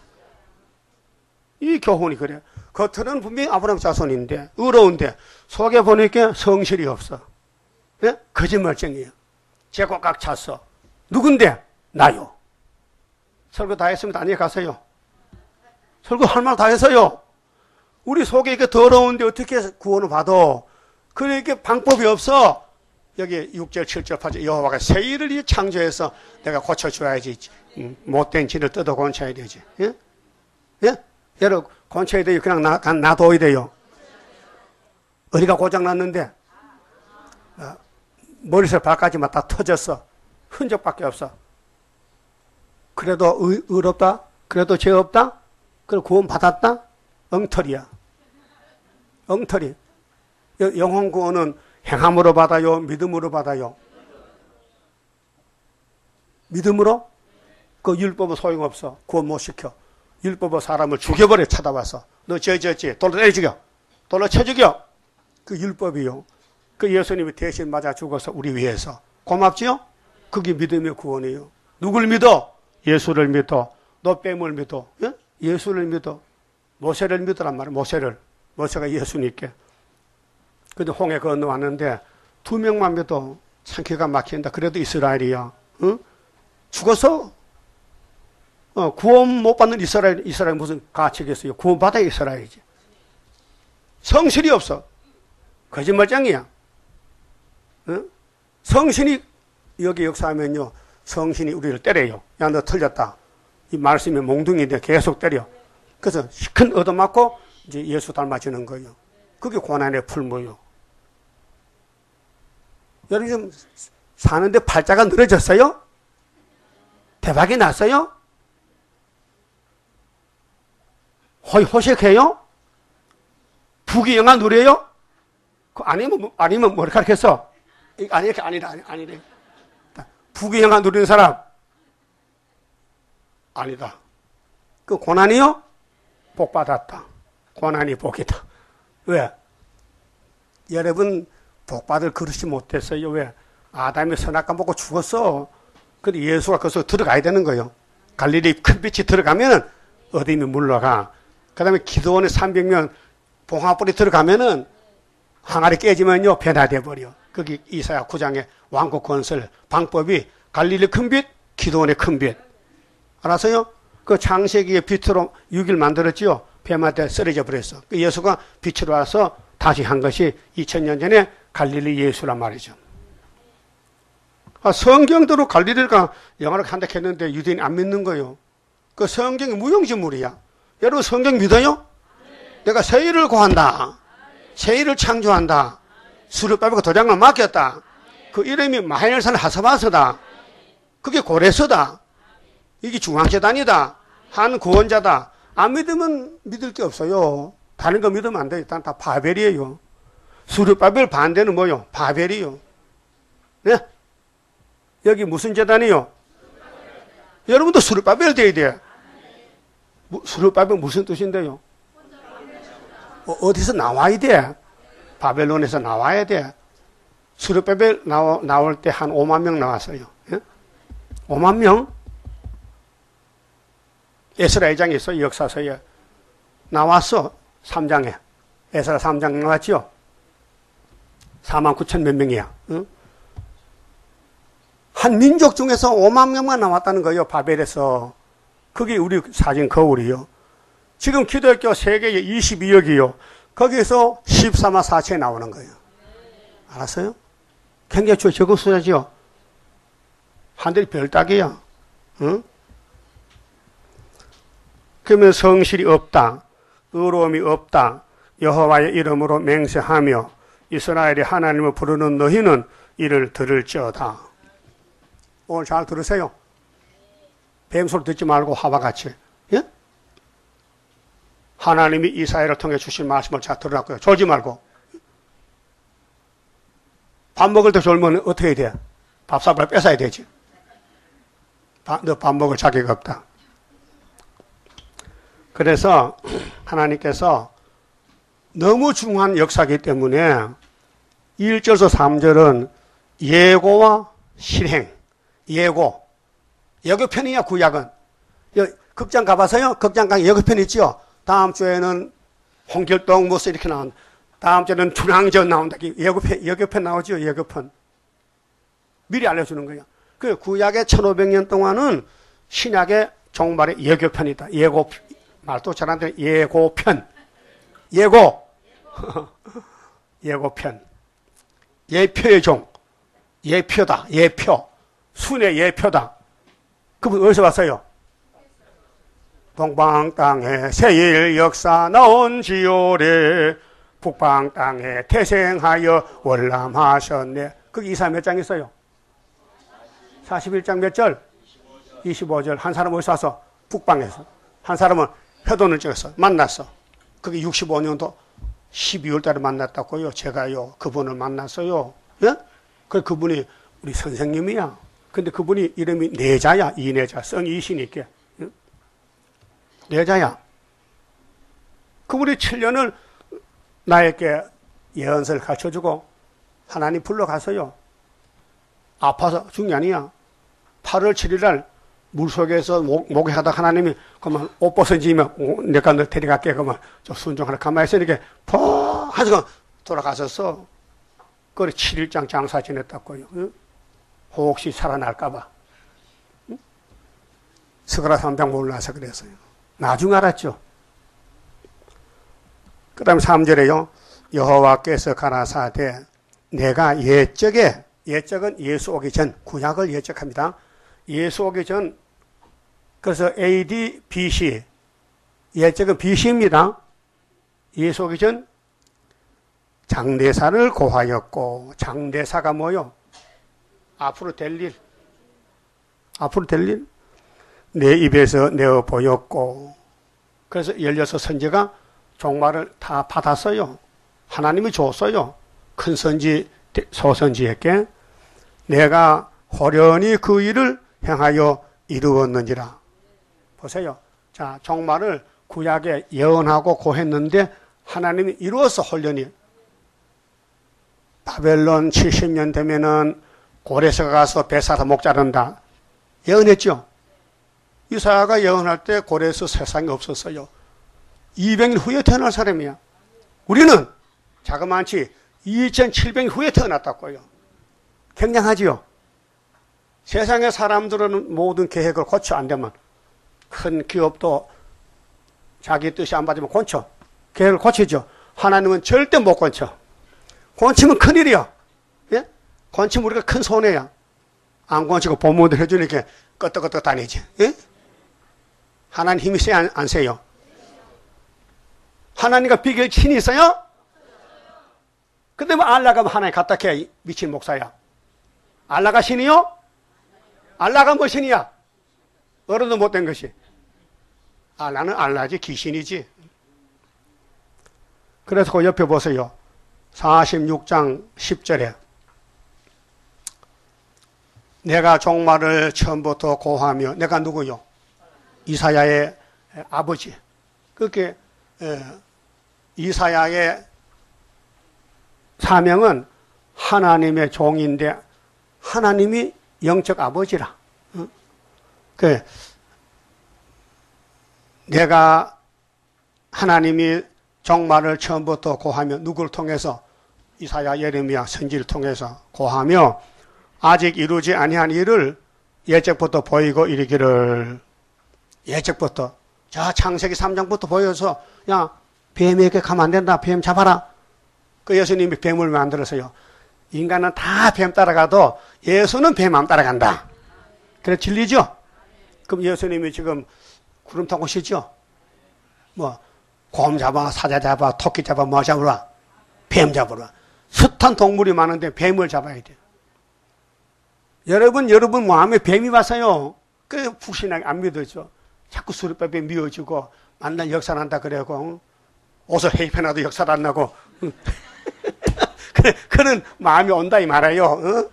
이 교훈이 그래. 겉으로는 분명히 아브라함 자손인데, 의로운데, 속에 보니까 성실이 없어. 예? 거짓말쟁이야. 재고 꽉 찼어. 누군데? 나요. 설교 다 했습니다. 안녕히 가세요. 설교 할 말 다 했어요. 우리 속에 이렇게 더러운데 어떻게 구원을 받아? 그러니까 방법이 없어. 여기 육 절, 칠 절, 팔 절, 여호와가 새 일을 창조해서 내가 고쳐줘야지. 못된 진을 뜯어 고쳐야 되지. 예? 예? 여러분, 고쳐야 돼요. 그냥 놔, 놔둬야 돼요. 어디가 고장났는데? 어, 머리에서 발까지만 다 터졌어. 흔적밖에 없어. 그래도 의, 의롭다? 그래도 죄 없다? 그럼 구원 받았다? 엉터리야. 엉터리. 영혼 구원은 행함으로 받아요? 믿음으로 받아요? 믿음으로? 그 율법은 소용없어. 구원 못 시켜. 율법은 사람을 죽여버려, 찾아와서. 너 죄 지었지? 돌로 내려 죽여. 돌로 쳐 죽여. 그 율법이요. 그 예수님이 대신 맞아 죽어서 우리 위해서. 고맙지요? 그게 믿음의 구원이에요. 누굴 믿어? 예수를 믿어. 너 뱀을 믿어. 예? 예수를 믿어. 모세를 믿으란 말이야. 모세를. 모세가 예수님께. 근데 홍해 건너왔는데 두 명만 믿어. 참 기가 막힌다. 그래도 이스라엘이야. 응? 죽었어. 어, 구원 못 받는 이스라엘, 이스라엘 무슨 가책이겠어요? 구원 받아야 이스라엘이지. 성실이 없어. 거짓말장이야. 응? 성신이 여기 역사하면요. 성신이 우리를 때려요. 야, 너 틀렸다. 이 말씀이 몽둥이인데 계속 때려. 그래서 큰 얻어맞고 이제 예수 닮아지는 거예요. 그게 고난의 풀무예요. 여러분 좀 사는데 팔자가 늘어졌어요? 대박이 났어요? 호, 호식해요? 부귀영화 누려요? 그 아니면, 아니면 머리카락 했어? 아니, 아니래, 아니, 아니래. 부귀영화 누리는 사람? 아니다. 그 고난이요? 복 받았다. 고난이 복이다. 왜? 여러분, 복 받을 그릇이 못됐어요. 왜? 아담이 선악과 먹고 죽었어. 근데 예수가 거기서 들어가야 되는 거예요. 갈릴리 큰 빛이 들어가면은 어둠이 물러가. 그 다음에 기도원에 삼백 명 봉화불이 들어가면은 항아리 깨지면요, 변화돼 버려. 거기 이사야 구 장의 왕국 건설 방법이 갈릴리 큰 빛, 기도원의 큰 빛. 알았어요? 그 창세기의 빛으로 육 일 만들었지요. 뱀한테 쓰러져 버렸어. 그 예수가 빛으로 와서 다시 한 것이 이천 년 전에 갈릴리 예수란 말이죠. 아, 성경대로 갈릴리를 영화를 한다 했는데 유대인이 안 믿는 거예요. 그 성경이 무용지물이야. 여러분 성경 믿어요? 내가 새 일을 구한다. 새 일을 창조한다. 수를 빼고 도장을 맡겼다. 그 이름이 마하엘산 하사바스다. 그게 고레스다. 이게 중앙재단이다. 한 구원자다. 안 믿으면 믿을 게 없어요. 다른 거 믿으면 안 돼. 일단 다 바벨이에요. 수르바벨 반대는 뭐요? 바벨이요. 네? 여기 무슨 재단이요? 여러분도 수르바벨 돼야 돼. 수르바벨 무슨 뜻인데요? 어, 어디서 나와야 돼? 바벨론에서 나와야 돼. 수르바벨 나오, 나올 때 한 오만 명 나왔어요. 예? 오만 명? 에스라 이 장에 있어요. 역사서에. 나왔어. 삼 장에. 에스라 삼 장 나왔죠? 사만 구천 몇 명이야. 응? 한 민족 중에서 오만 명만 나왔다는 거예요. 바벨에서. 그게 우리 사진 거울이요. 지금 기독교 세계에 이십이억이요. 거기에서 십사만 사천에 나오는 거예요. 알았어요? 굉장히 적은 숫자죠. 하늘이 별따기야. 응? 그러면 성실이 없다. 의로움이 없다. 여호와의 이름으로 맹세하며 이스라엘이 하나님을 부르는 너희는 이를 들을지어다. 오늘 잘 들으세요. 뱀소리 듣지 말고 화와 같이. 예? 하나님이 이사야를 통해 주신 말씀을 잘 들으라고요. 졸지 말고. 밥 먹을 때 졸면 어떻게 해야 돼? 밥삽을 뺏어야 되지. 너 밥 먹을 자격 없다. 그래서 하나님께서 너무 중요한 역사이기 때문에 일 절에서 삼 절은 예고와 실행. 예고. 예고편이야, 구약은. 극장 가봐서요. 극장 가면 예고편 있죠. 다음 주에는 홍길동 무슨 이렇게 나온다. 다음 주에는 중앙전 나온다. 예고편, 예고편 나오죠. 예고편. 미리 알려주는 거예요. 그 구약의 천오백 년 동안은 신약의 종말의 예고편이다. 예고, 말도 잘 안 되는 예고편. 예고. 예고편. 예표의 종. 예표다. 예표. 순의 예표다. 그분 어디서 왔어요? 동방 땅에 세일 역사 나온지요래. 북방 땅에 태생하여 월남하셨네. 그게 이사야 몇 장 있어요? 사십일 장 몇 절? 이십오 절. 한 사람 어디서 와서? 북방에서. 한 사람은 표돈을 찍었어. 만났어. 그게 육십오 년도 십이월 달에 만났다고요. 제가요. 그분을 만났어요. 예? 그 그분이 우리 선생님이야. 근데 그분이 이름이 내자야. 이내자. 성이 이시니까. 예? 내자야. 그분이 칠 년을 나에게 예언서를 가르쳐주고 하나님 불러가서요. 아파서 죽은 게 아니야. 팔월 칠일 날 물속에서 목, 목욕하다 하나님이 그러면 옷 벗어지면 내가 너 데려갈게. 그러면 좀 순종하라. 가만히 있어. 이렇게 퍽 하고 돌아가셨어. 그래 칠 일장 장사 지냈다고요. 응? 혹시 살아날까봐. 응? 스가랴 삼 장 몰라서 그랬어요. 나중에 알았죠. 그 다음에 삼 절에요. 여호와께서 가라사대 내가 옛적에, 옛적은 예수 오기 전, 구약을 예적합니다. 예수 오기 전, 그래서 에이디, 비씨, 옛적은 비씨입니다. 예수 오기 전 장대사를 고하였고, 장대사가 뭐요? 앞으로 될 일, 앞으로 될 일, 내 입에서 내어 보였고, 그래서 열여섯 선지가 종말을 다 받았어요. 하나님이 줬어요. 큰 선지, 소선지에게 내가 호련히 그 일을 행하여 이루었는지라. 보세요. 자, 종말을 구약에 예언하고 고했는데 하나님이 이루어서 호련히. 바벨론 칠십 년 되면은 고레스가 가서 배 사서 목 자른다. 예언했죠. 이사야가 예언할 때 고레스 세상에 없었어요. 이백 년 후에 태어날 사람이야. 우리는 자그마치 이천칠백 년 후에 태어났다고요. 굉장하지요. 세상의 사람들은 모든 계획을 고쳐 안 되면 큰 기업도 자기 뜻이 안 받으면 고쳐. 계획을 고치죠. 하나님은 절대 못 고쳐. 고치면 큰일이야. 예? 고치면 우리가 큰 손해야. 안 고치고 본문들 해주니까 끄떡끄떡 다니지. 예? 하나님 힘이 세요? 안, 안 세요? 하나님과 비교할 신이 있어요? 근데 뭐 알라가 하나님 갖다 캐 미친 목사야. 알라가 신이요? 알라가 뭐 신이야? 어른도 못된 것이. 알라는 알라지 귀신이지. 그래서 그 옆에 보세요. 사십육 장 십 절에 내가 종말을 처음부터 고하며, 내가 누구요? 이사야의 아버지. 그렇게 이사야의 사명은 하나님의 종인데 하나님이 영적 아버지라. 그 내가 하나님이 종말을 처음부터 고하며, 누구를 통해서? 이사야, 예레미야 선지를 통해서 고하며 아직 이루지 아니한 일을 예적부터 보이고 이르기를. 예적부터 자 창세기 삼 장부터 보여서 야 뱀에게 가면 안 된다. 뱀 잡아라. 그 예수님이 뱀을 만들었어요. 인간은 다 뱀 따라가도 예수는 뱀 안 따라간다. 그래 진리죠? 그럼 예수님이 지금 구름 타고 오시죠? 뭐 곰 잡아, 사자 잡아, 토끼 잡아, 뭐 잡으라? 뱀 잡으라. 숱한 동물이 많은데 뱀을 잡아야 돼. 여러분, 여러분 마음에 뱀이 왔어요. 그 푹신하게 안 믿어져. 자꾸 수리밥에 미워지고 만날 역사난다 그래고 옷을 해입해놔도 역사도 안 나고 그래, 그런 마음이 온다 이 말이에요. 어?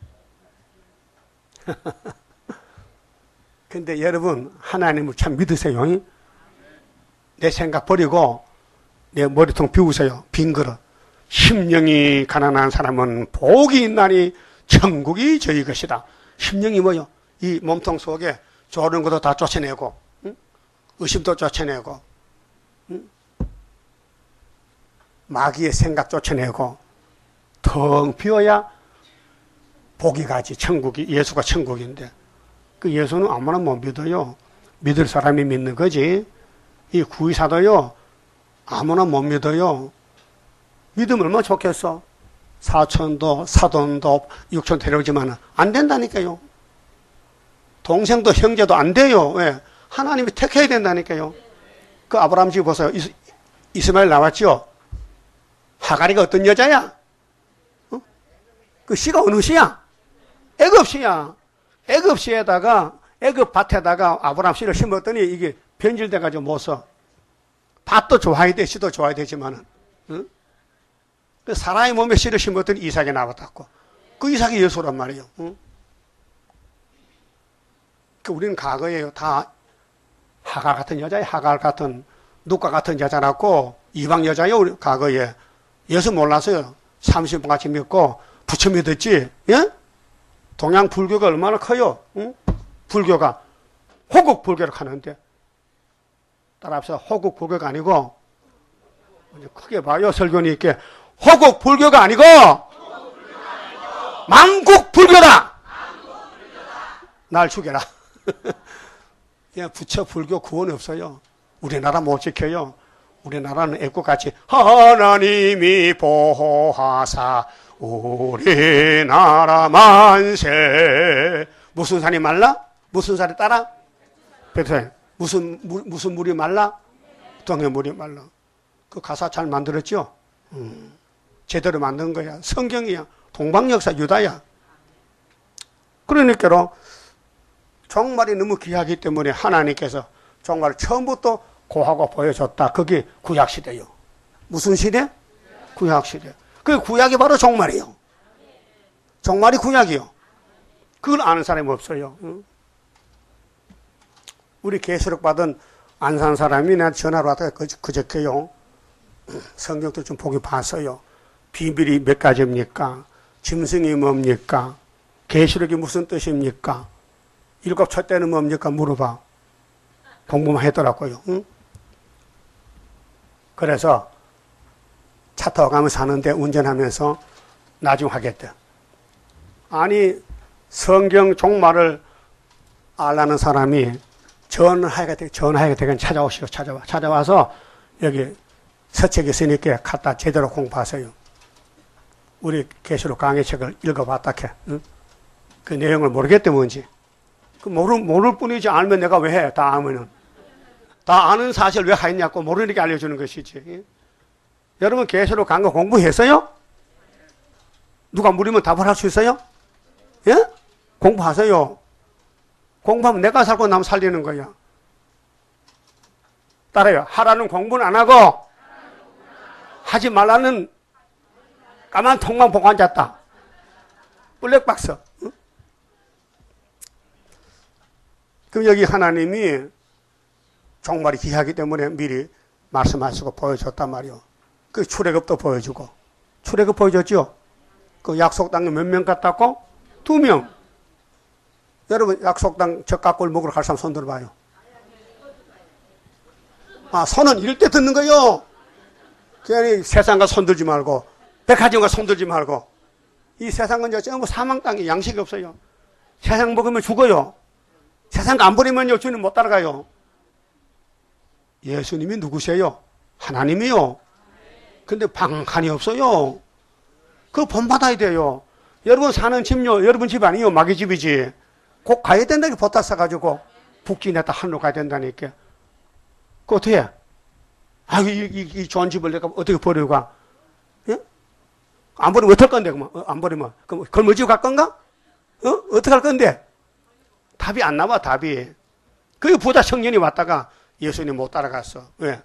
근데 여러분 하나님을 참 믿으세요. 내 생각 버리고 내 머리통 비우세요. 빈 그릇. 심령이 가난한 사람은 복이 있나니 천국이 저희 것이다. 심령이 뭐요? 이 몸통 속에 좋은 것도 다 쫓아내고 응? 의심도 쫓아내고 응? 마귀의 생각 쫓아내고 텅 비어야 복이 가지. 천국이 예수가 천국인데 그 예수는 아무나 못 믿어요. 믿을 사람이 믿는 거지. 이 구의사도요 아무나 못 믿어요. 믿으면 얼마나 좋겠어. 사촌도 사돈도 육촌 데려오지만 안 된다니까요. 동생도 형제도 안 돼요. 왜? 하나님이 택해야 된다니까요. 그 아브라함 집 보세요. 이스, 이스마엘 나왔죠. 하가리가 어떤 여자야? 어? 그 씨가 어느 씨야? 애굽 씨야. 애굽 씨에다가 애굽 밭에다가 아브라함 씨를 심었더니 이게 변질돼가지고 못 써. 밭도 좋아야 돼, 씨도 좋아야 되지만은. 응? 그 사라의 몸에 씨를 심었더니 이삭이 나왔다고. 그 이삭이 예수란 말이에요. 응? 그 우리는 과거에요. 다 하갈 같은 여자예요. 하갈 같은 누가 같은 여자라고 이방 여자예요. 우리 과거에. 예수 몰라서요. 삼십 번 같이 믿고 부처 믿었지. 예? 동양 불교가 얼마나 커요. 응? 불교가 호국 불교를 하는데 따라합시다. 호국 불교가 아니고 크게 봐요. 설교니 있게 호국 불교가 아니고 만국 불교다. 날 죽여라. 그냥 부처 불교 구원 없어요. 우리나라 못 지켜요. 우리나라는 애국같이 하나님이 보호하사 우리나라 만세. 무슨 산이 말라? 무슨 산이 따라? 베트남. 무슨 물, 무슨 물이 말라? 동해 물이 말라. 그 가사 잘 만들었죠? 음, 제대로 만든 거야. 성경이야. 동방역사 유다야. 그러니까로 종말이 너무 귀하기 때문에 하나님께서 종말을 처음부터 고하고 보여줬다. 그게 구약시대요. 무슨 시대? 구약시대. 그 구약이 바로 종말이에요. 종말이 구약이요. 그걸 아는 사람이 없어요. 우리 계시록 받은 안산 사람이 나한테 전화로 왔다가 그저께요. 성경도 좀 보기 봤어요. 비밀이 몇 가지입니까? 짐승이 뭡니까? 계시록이 무슨 뜻입니까? 일곱 첫째는 뭡니까? 물어봐. 공부만 했더라고요. 응? 그래서 차 타고 가면서 사는데 운전하면서 나중 하겠다. 아니 성경 종말을 알라는 사람이 전화해야 돼, 전화해야 되겠 찾아오시오. 찾아와. 찾아와서 여기 서책이 있으니까 갖다 제대로 공부하세요. 우리 계시록 강의책을 읽어봤다 캐. 응? 그 내용을 모르겠대 뭔지. 그 모르, 모를 뿐이지 알면 내가 왜 해? 다 아면은. 다 아는 사실 왜 하였냐고 모르니까 알려주는 것이지. 예? 여러분 계시록 강의 공부했어요? 누가 물으면 답을 할 수 있어요? 예? 공부하세요. 공부하면 내가 살고 남 살리는 거야. 따라요. 하라는 공부는 안 하고 하지 말라는 까만 통만 보고 앉았다. 블랙박스. 응? 그럼 여기 하나님이 종말이 귀하기 때문에 미리 말씀하시고 보여줬단 말이요. 그 출애굽도 보여주고. 출애굽 보여줬죠? 그 약속 땅에 몇 명 갔다고? 두 명. 여러분 약속 땅 젓가락골 먹으러 갈 사람 손 들어봐요. 아, 손은 이럴 때 듣는 거요. 괜히 세상과 손들지 말고 백화점과 손들지 말고. 이 세상은 이제 전부 사망 땅에 양식이 없어요. 세상 먹으면 죽어요. 세상 안 버리면요 주님 못 따라가요. 예수님이 누구세요? 하나님이요. 근데 방한이 없어요. 그거 본받아야 돼요. 여러분 사는 집요 여러분 집 아니요 마귀 집이지. 꼭 가야 된다니까 보따 싸가지고 북진했다 하늘로 가야 된다니까. 그 어떻게 해? 아, 이, 이, 이 좋은 집을 내가 어떻게 버리고 가? 예? 안 버리면 어떨 건데, 그만. 어, 안 버리면. 그럼 걸머지고 갈 건가? 어? 어떻게 할 건데? 답이 안 나와, 답이. 그 부자 청년이 왔다가 예수님 못 따라갔어. 왜?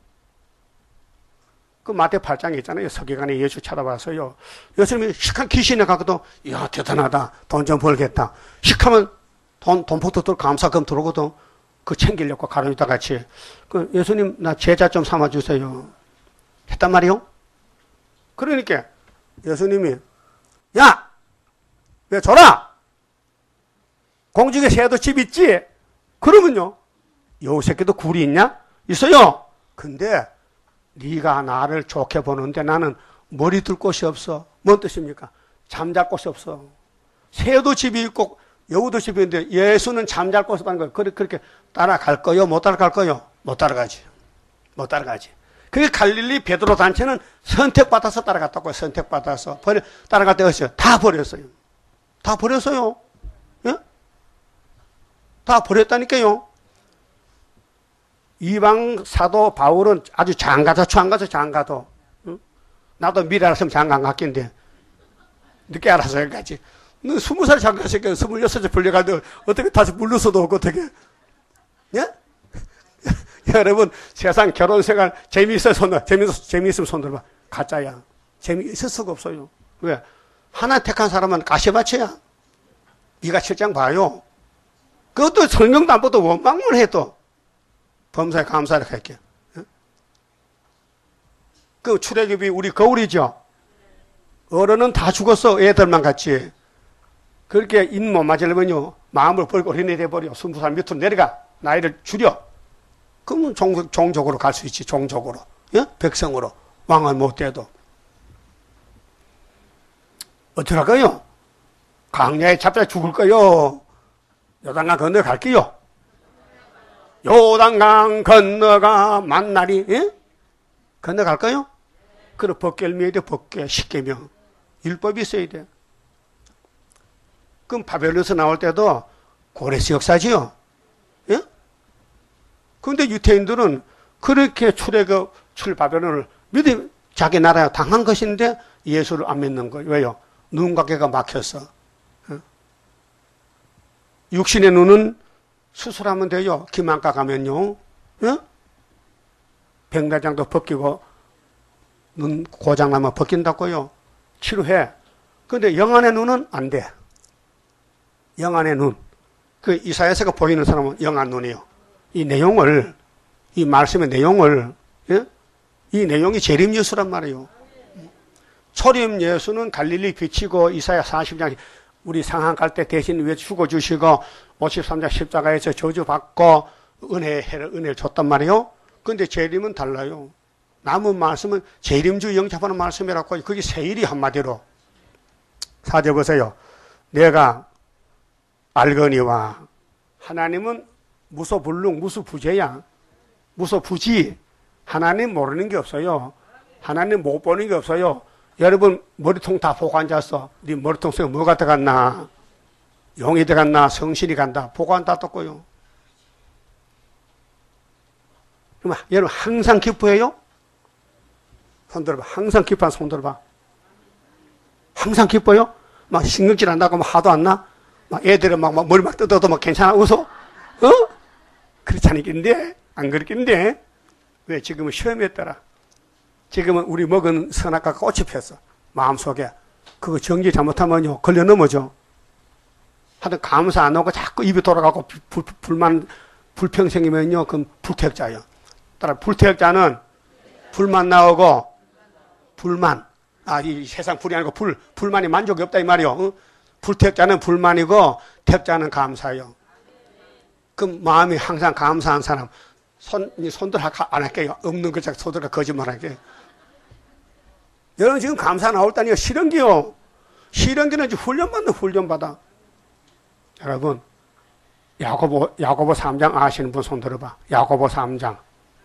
그 마태 팔 장에 있잖아요. 서기관이 예수 찾아와서요. 예수님이 씩한 귀신에 가거든. 이야, 대단하다. 돈 좀 벌겠다. 씩하면 돈, 돈폭도 들 감사금 들어오거든. 그 챙기려고 가르치다 같이. 그 예수님, 나 제자 좀 삼아주세요. 했단 말이요. 그러니까 예수님이, 야! 왜 줘라! 공중에 새도 집 있지? 그러면요. 요 새끼도 굴이 있냐? 있어요. 근데 네가 나를 좋게 보는데 나는 머리 둘 곳이 없어. 뭔 뜻입니까? 잠잘 곳이 없어. 새도 집이 있고 여우도 집이 있는데 예수는 잠잘 곳이 없다는 거예요. 그렇게 따라갈 거요? 못 따라갈 거요? 못 따라가지. 못 따라가지. 그게 갈릴리 베드로 단체는 선택받아서 따라갔다고요. 선택받아서. 버려, 따라갈 데가 없어요. 다 버렸어요. 다 버렸어요. 예? 다 버렸다니까요. 이방 사도 바울은 아주 장가도 장가도 장가도. 응? 나도 미리 알았으면 장가 안 갔겠는데. 늦게 알아서 여기까지. 너 스무 살 장가시켜 스물여섯 살 불려가는데 어떻게 다시 물러서도 없고 어떻게. 예? 여러분, 세상 결혼 생활 재미있어요, 손들. 재미있, 재미있으면 손들봐. 가짜야. 재미있을 수가 없어요. 왜? 하나 택한 사람은 가시밭이야. 네가 실장 봐요. 그것도 성경도 안 보도 원망을 해 또. 범사에 감사를 할게. 그 출애굽이 우리 거울이죠. 어른은 다 죽었어. 애들만 같이. 그렇게 인 못 맞으려면요. 마음을 벌고 어린애 돼버려. 스무 살 밑으로 내려가. 나이를 줄여. 그러면 종, 종족으로 갈 수 있지. 종족으로. 예? 백성으로. 왕을 못 돼도. 어떡할까요? 강야에 잡자 죽을 거요. 요단강 건너갈게요. 요단강 건너가 만나리. 예? 건너갈까요? 그럼 법계를 돼. 법계 십계명. 율법이 있어야 돼. 그럼 바벨론에서 나올 때도 고레스 역사지요. 예? 그런데 유태인들은 그렇게 출애굽 출바벨론을 믿어 자기 나라에 당한 것인데 예수를 안 믿는 거예요. 왜요? 눈과 귀가 막혔어. 예? 육신의 눈은 수술하면 돼요. 기만과 가면요. 예? 백내장도 벗기고 눈 고장나면 벗긴다고요. 치료해. 그런데 영안의 눈은 안 돼. 영안의 눈. 그 이사야서가 보이는 사람은 영안 눈이요. 이 내용을, 이 말씀의 내용을, 예? 이 내용이 재림 예수란 말이에요. 초림 예수는 갈릴리 비치고 이사야 사십 장 우리 상한 갈 때 대신 위해 죽어주시고 오십삼 장 십자가에서 저주받고 은혜, 은혜를 줬단 말이에요. 근데 재림은 달라요. 남은 말씀은 재림주 영접하는 말씀이라고 그게 세일이 한마디로. 사제 보세요. 내가 알거니와 하나님은 무소불능, 무소부재야. 무소부지. 하나님 모르는 게 없어요. 하나님 못 보는 게 없어요. 여러분 머리통 다 보고 앉았어. 네 머리통 속에 뭐가 들어갔나? 용이 들어갔나? 성신이 간다. 보고 안 땄고요. 그럼 여러분 항상 기뻐해요? 손 들어봐. 항상 기뻐한 손 들어봐. 항상 기뻐요? 막 신경질 안 나고 막 화도 안 나? 막 애들은 막, 막 머리 막 뜯어도 막 괜찮아? 웃어? 어? 그렇지 않겠는데? 안 그렇겠는데? 왜? 지금은 시험했더라. 지금은 우리 먹은 선악과가 꽃이 폈어. 마음속에. 그거 정지 잘못하면요. 걸려 넘어져. 하여튼 감사 안 하고 자꾸 입이 돌아가고 불, 불만, 불평생이면요. 그럼 불태역자예요. 따라 불태역자는 불만 나오고 불만. 아, 이 세상 불이 아니고 불, 불만이 만족이 없다 이 말이요. 응? 불태역자는 불만이고 태역자는 감사예요. 그럼 마음이 항상 감사한 사람. 손, 손들 안 할게요. 없는 거 자꾸 손들 거짓말 할게요. 여러분 지금 감사 나올다니요. 실현기요. 실현기는 지금 훈련받는 훈련받아. 여러분, 야고보, 야고보 삼 장 아시는 분 손 들어봐. 야고보 삼 장.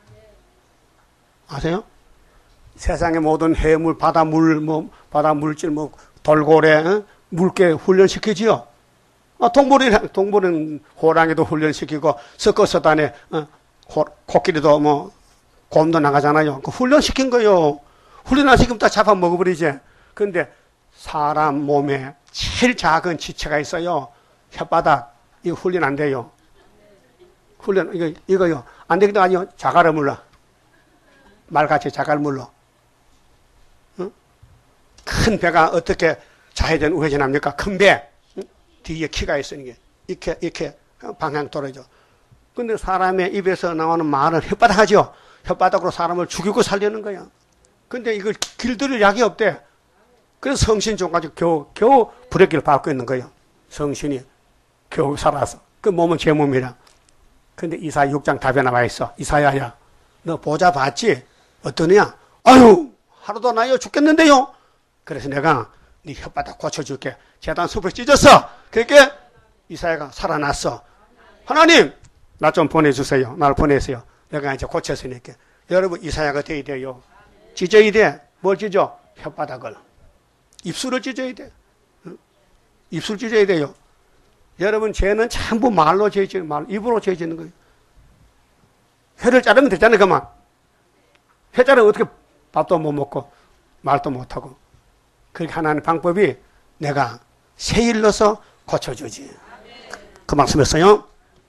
아세요? 세상의 모든 해물, 바다물, 뭐, 바다물질, 뭐, 돌고래, 어? 물개 훈련시키지요? 아, 동물이, 동물은 호랑이도 훈련시키고, 서커스단에, 어, 코끼리도 뭐, 곰도 나가잖아요. 그 훈련시킨 거요. 훈련 안 시키면 다 잡아먹어버리지. 근데 사람 몸에 제일 작은 지체가 있어요. 혓바닥. 이거 훈련 안 돼요. 훈련, 이거, 이거요. 안 되기도 아니요. 자갈을 물러. 말같이 자갈 물러. 응? 큰 배가 어떻게 좌회전 우회전합니까? 큰 배. 응? 뒤에 키가 있으니까 이렇게 이렇게 방향 떨어져. 근데 사람의 입에서 나오는 말은 혓바닥하죠. 혓바닥으로 사람을 죽이고 살려는 거야. 근데 이걸 길들일 약이 없대. 그래서 성신 좀 가지고 겨우 겨우 브레이크를 밟고 있는 거예요. 성신이 겨우 살아서. 그 몸은 제 몸이라. 근데 이사야 육 장 답에 나와 있어. 이사야야, 너 보자 봤지? 어떠냐? 아유, 하루도 나요 죽겠는데요. 그래서 내가 네 혓바닥 고쳐줄게. 재단 숲을 찢었어. 그렇게 이사야가 살아났어. 하나님, 나 좀 보내주세요. 나를 보내세요. 내가 이제 고쳤으니까. 여러분, 이사야가 돼야 돼요. 찢어야 돼. 뭘 찢어? 혓바닥을. 입술을 찢어야 돼. 입술 찢어야 돼요. 여러분, 죄는 전부 말로 죄지는 말, 입으로 죄지는 거예요. 혀를 자르면 되잖아요, 그만. 혀 자르면 어떻게 밥도 못 먹고, 말도 못 하고. 그렇게 하나님 방법이 내가 새 일러서 고쳐주지. 그 말씀했어요.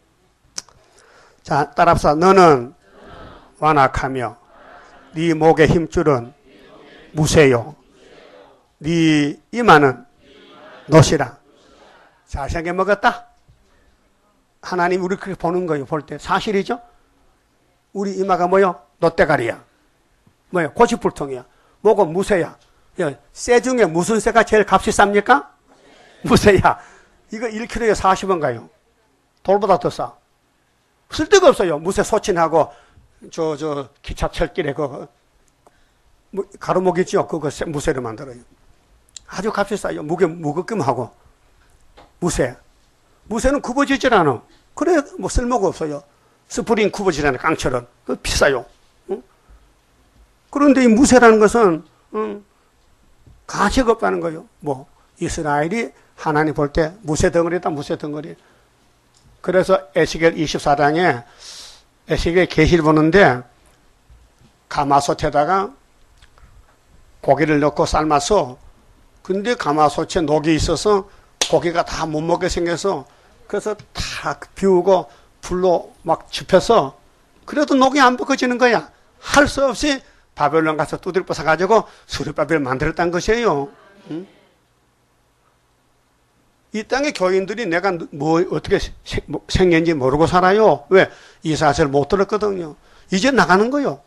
자, 따라합시다. 너는 완악하며, 네 목의 힘줄은 무쇠요. 네 이마는 노시라. 잘생겨 먹었다. 하나님 우리 그렇게 보는 거예요. 볼 때 사실이죠. 우리 이마가 뭐요? 노대가리야. 뭐요? 고집불통이야. 목은 무쇠야. 쇠 중에 무슨 쇠가 제일 값이 쌉니까? 무쇠야. 이거 일 킬로그램에 사십 원 가요. 돌보다 더 싸. 쓸데가 없어요. 무쇠 소친하고 저 저 기차 철길에 그 가로목 있죠. 그거 무쇠로 만들어요. 아주 값이 싸요. 무게 무겁기만 하고. 무쇠. 무쇠는 굽어지질 않아. 그래, 뭐 쓸모가 없어요. 스프링 굽어지잖아요. 깡처럼. 그 비싸요. 응? 그런데 이 무쇠라는 것은, 응, 가치가 없다는 거예요. 뭐, 이스라엘이 하나님 볼 때 무쇠 덩어리다, 무쇠 덩어리. 그래서 에스겔 이십사 장에 에스겔 계시를 보는데, 가마솥에다가 고기를 넣고 삶아서, 근데 가마솥에 녹이 있어서 고기가 다 못 먹게 생겨서 그래서 다 비우고 불로 막 집혀서 그래도 녹이 안 벗겨지는 거야. 할 수 없이 바벨론 가서 두들 벗어가지고 수르바벨 만들었다는 것이에요. 응? 이 땅의 교인들이 내가 뭐 어떻게 생겼는지 모르고 살아요. 왜? 이 사실을 못 들었거든요. 이제 나가는 거요.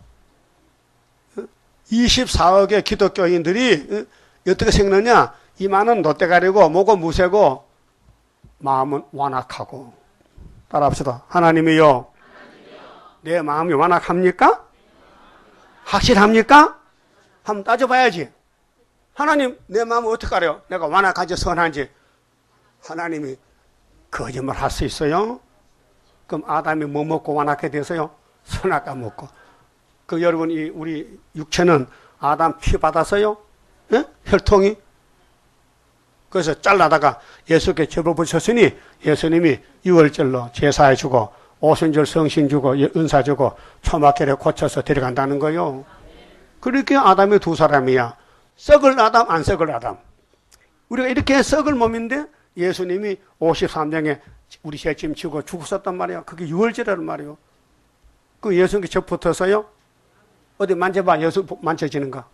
이십사억의 기독교인들이 어떻게 생겼느냐? 이마는 롯데가리고 목은 무쇠고 마음은 완악하고. 따라합시다. 하나님이요, 하나님이요. 내 마음이 완악합니까? 확실합니까? 한번 따져봐야지. 하나님, 내 마음을 어떻게 알아요? 내가 완악한지 선한지. 하나님이 거짓말 할 수 있어요? 그럼 아담이 뭐 먹고 완악하게 돼서요? 선악과 먹고. 그 여러분, 이 우리 육체는 아담 피 받아서요? 예? 혈통이? 그래서 잘라다가 예수께 접어 붙였으니 예수님이 유월절로 제사해 주고 오순절 성신 주고 은사 주고 초막결에 고쳐서 데려간다는 거요. 그렇게 아담이 두 사람이야. 썩을 아담, 안 썩을 아담. 우리가 이렇게 썩을 몸인데 예수님이 오십삼 장에 우리 죄짐 지고 죽으셨단 말이야. 그게 유월절이란 말이요. 그 예수님께 접 붙어서요. 어디 만져봐. 예수 만져지는가?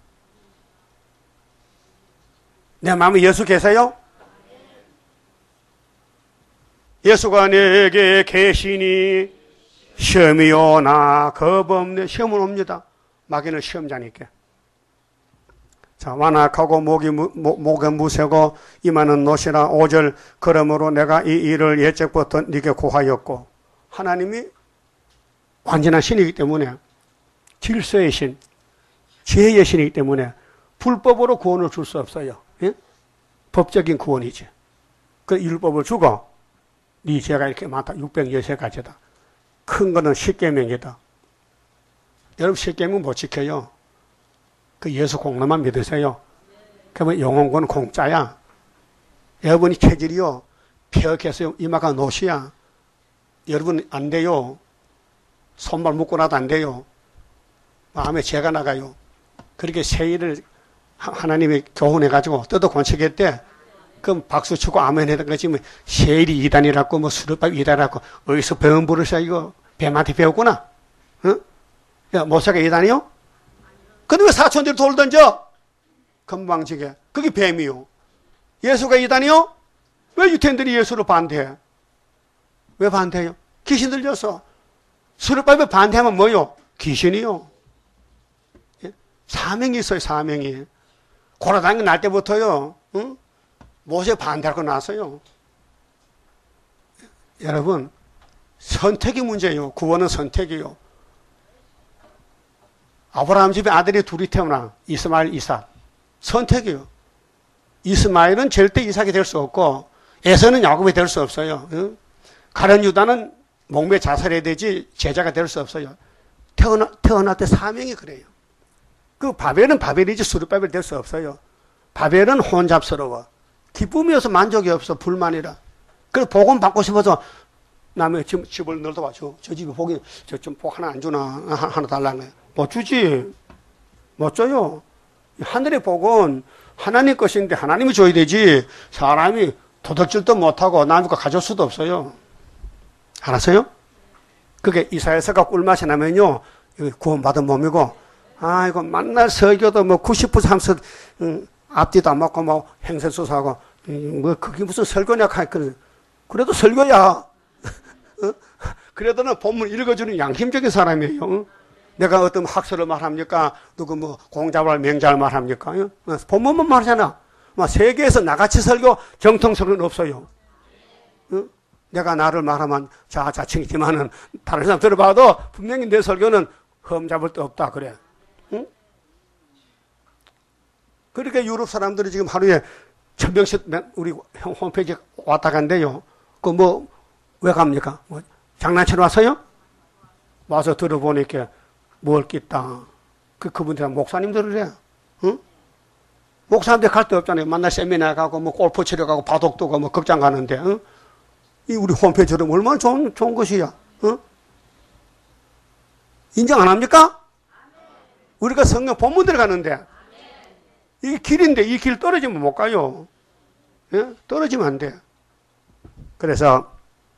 내 마음에 예수 계세요? 예수가 내게 계시니 시험이 오나 겁없네. 시험은 옵니다. 마귀는 시험자니까. 자, 완악하고 목이 무, 목, 목에 무쇠고 이마는 노시라. 오 절 그러므로 내가 이 일을 예적부터 네게 고하였고. 하나님이 완전한 신이기 때문에 질서의 신, 지혜의 신이기 때문에 불법으로 구원을 줄 수 없어요. 예? 법적인 구원이지. 그 율법을 주고 네 죄가 이렇게 많다. 육백십삼 가지다. 큰 거는 십계명이다. 여러분 십계명 못 지켜요. 그 예수 공로만 믿으세요. 그러면 영혼권 공짜야. 여러분이 체질이요. 폐역해서 이마가 노시야. 여러분 안 돼요. 손발 묶고 나도 안 돼요. 마음에 죄가 나가요. 그렇게 세일을 하나님이 교훈해가지고 뜯어 권치겠대. 그럼 박수 치고 아멘 해야 되지. 뭐 세일이 이단이라고 뭐 수르밥 이단이라고 어디서 배운 부르셔 이거 뱀한테 배웠구나. 응? 야, 모세가 이단이요? 근데 왜 사촌들이 돌 던져? 건방지게. 그게 뱀이요. 예수가 이단이요? 왜 유태인들이 예수를 반대해? 왜 반대해요? 귀신 들려서. 수르바벨 반대하면 뭐요? 귀신이요. 예? 사명이 있어요, 사명이. 고라다니는 날 때부터요, 응? 모세 반대하고 나서요. 여러분, 선택이 문제예요. 구원은 선택이요. 아브라함 집에 아들이 둘이 태어나. 이스마엘, 이삭. 선택이요. 이스마엘은 절대 이삭이 될 수 없고 에서는 야곱이 될 수 없어요. 응? 가룟 유다는 목매 자살해야 되지 제자가 될 수 없어요. 태어나, 태어날 때 사명이 그래요. 그 바벨은 바벨이지 수르바벨 될 수 없어요. 바벨은 혼잡스러워. 기쁨이어서 만족이 없어. 불만이라. 그래서 복음 받고 싶어서 남의 집, 집을 늘도 와줘. 저 집에 복이, 저 좀 복 하나 안 주나? 하나 달라는 거야. 못 주지. 못 줘요. 하늘의 복은 하나님 것인데 하나님이 줘야 되지. 사람이 도덕질도 못하고 남의 거 가져올 수도 없어요. 알았어요? 그게 이사야서가 꿀맛이 나면요. 구원받은 몸이고, 아이고, 만날 설교도 뭐 구십 분 삼십, 음, 앞뒤도 안 맞고 뭐 행세수사하고, 음, 뭐 그게 무슨 설교냐 하니까. 그래도 설교야. 어? 그래도는 본문 읽어주는 양심적인 사람이에요. 어? 내가 어떤 학설을 말합니까? 누구 뭐 공자발 명자를 말합니까? 어? 본문만 말하잖아. 뭐 세계에서 나같이 설교 정통설교는 없어요. 어? 내가 나를 말하면 자자칭지만은 다른 사람 들어봐도 분명히 내 설교는 흠잡을 데 없다 그래. 응? 그러니까 유럽 사람들이 지금 하루에 천명씩 우리 홈페이지에 왔다 간대요. 그 뭐 왜 갑니까? 뭐 장난치러 왔어요? 와서 들어보니까 뭘 깼다. 그 그분들은 목사님들이래. 응? 목사님들 갈 데 없잖아요. 만날 세미나 가고 뭐 골프 치러 가고 바둑도 가고 뭐 극장 가는데. 응? 이 우리 홈페이지로 얼마나 좋은 좋은 것이야. 응? 인정 안 합니까? 우리가 성경 본문들 가는데 이게 길인데 이 길 떨어지면 못 가요. 예? 떨어지면 안 돼. 그래서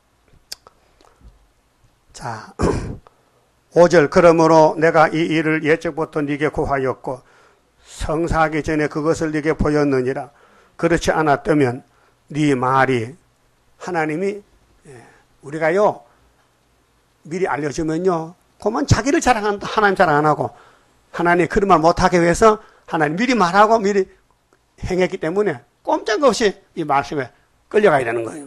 자 오 절 그러므로 내가 이 일을 예적부터 네게 구하였고 성사하기 전에 그것을 네게 보였느니라. 그렇지 않았다면 네 말이 하나님이 우리가요 미리 알려주면요 그만 자기를 자랑한다. 하나님 자랑 안 하고 하나님 그런 말 못하게 위해서 하나님 미리 말하고 미리 행했기 때문에 꼼짝없이 이 말씀에 끌려가야 되는 거예요.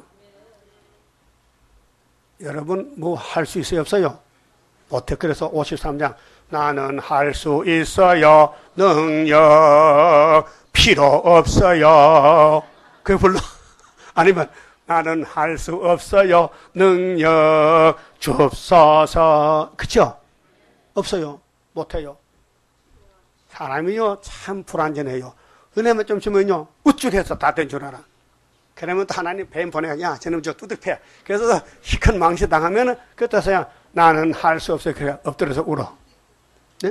여러분 뭐 할 수 있어요 없어요? 못해. 그래서 오십삼 장 나는 할 수 있어요 능력 필요 없어요 그 불러. 아니면 나는 할 수 없어요 능력 줍소서. 그쵸? 없어요. 못해요. 사람이요 참 불안전해요. 은혜만 좀 주면요 우쭐해서 다 된 줄 알아. 그러면 또 하나님 뱀 보내가 야 저놈 저 뚜둑해. 그래서 시큰 망시 당하면은 그때서야 나는 할 수 없어요. 그래 엎드려서 울어. 네?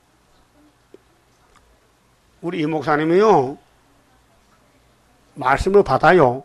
우리 이 목사님이요 말씀을 받아요.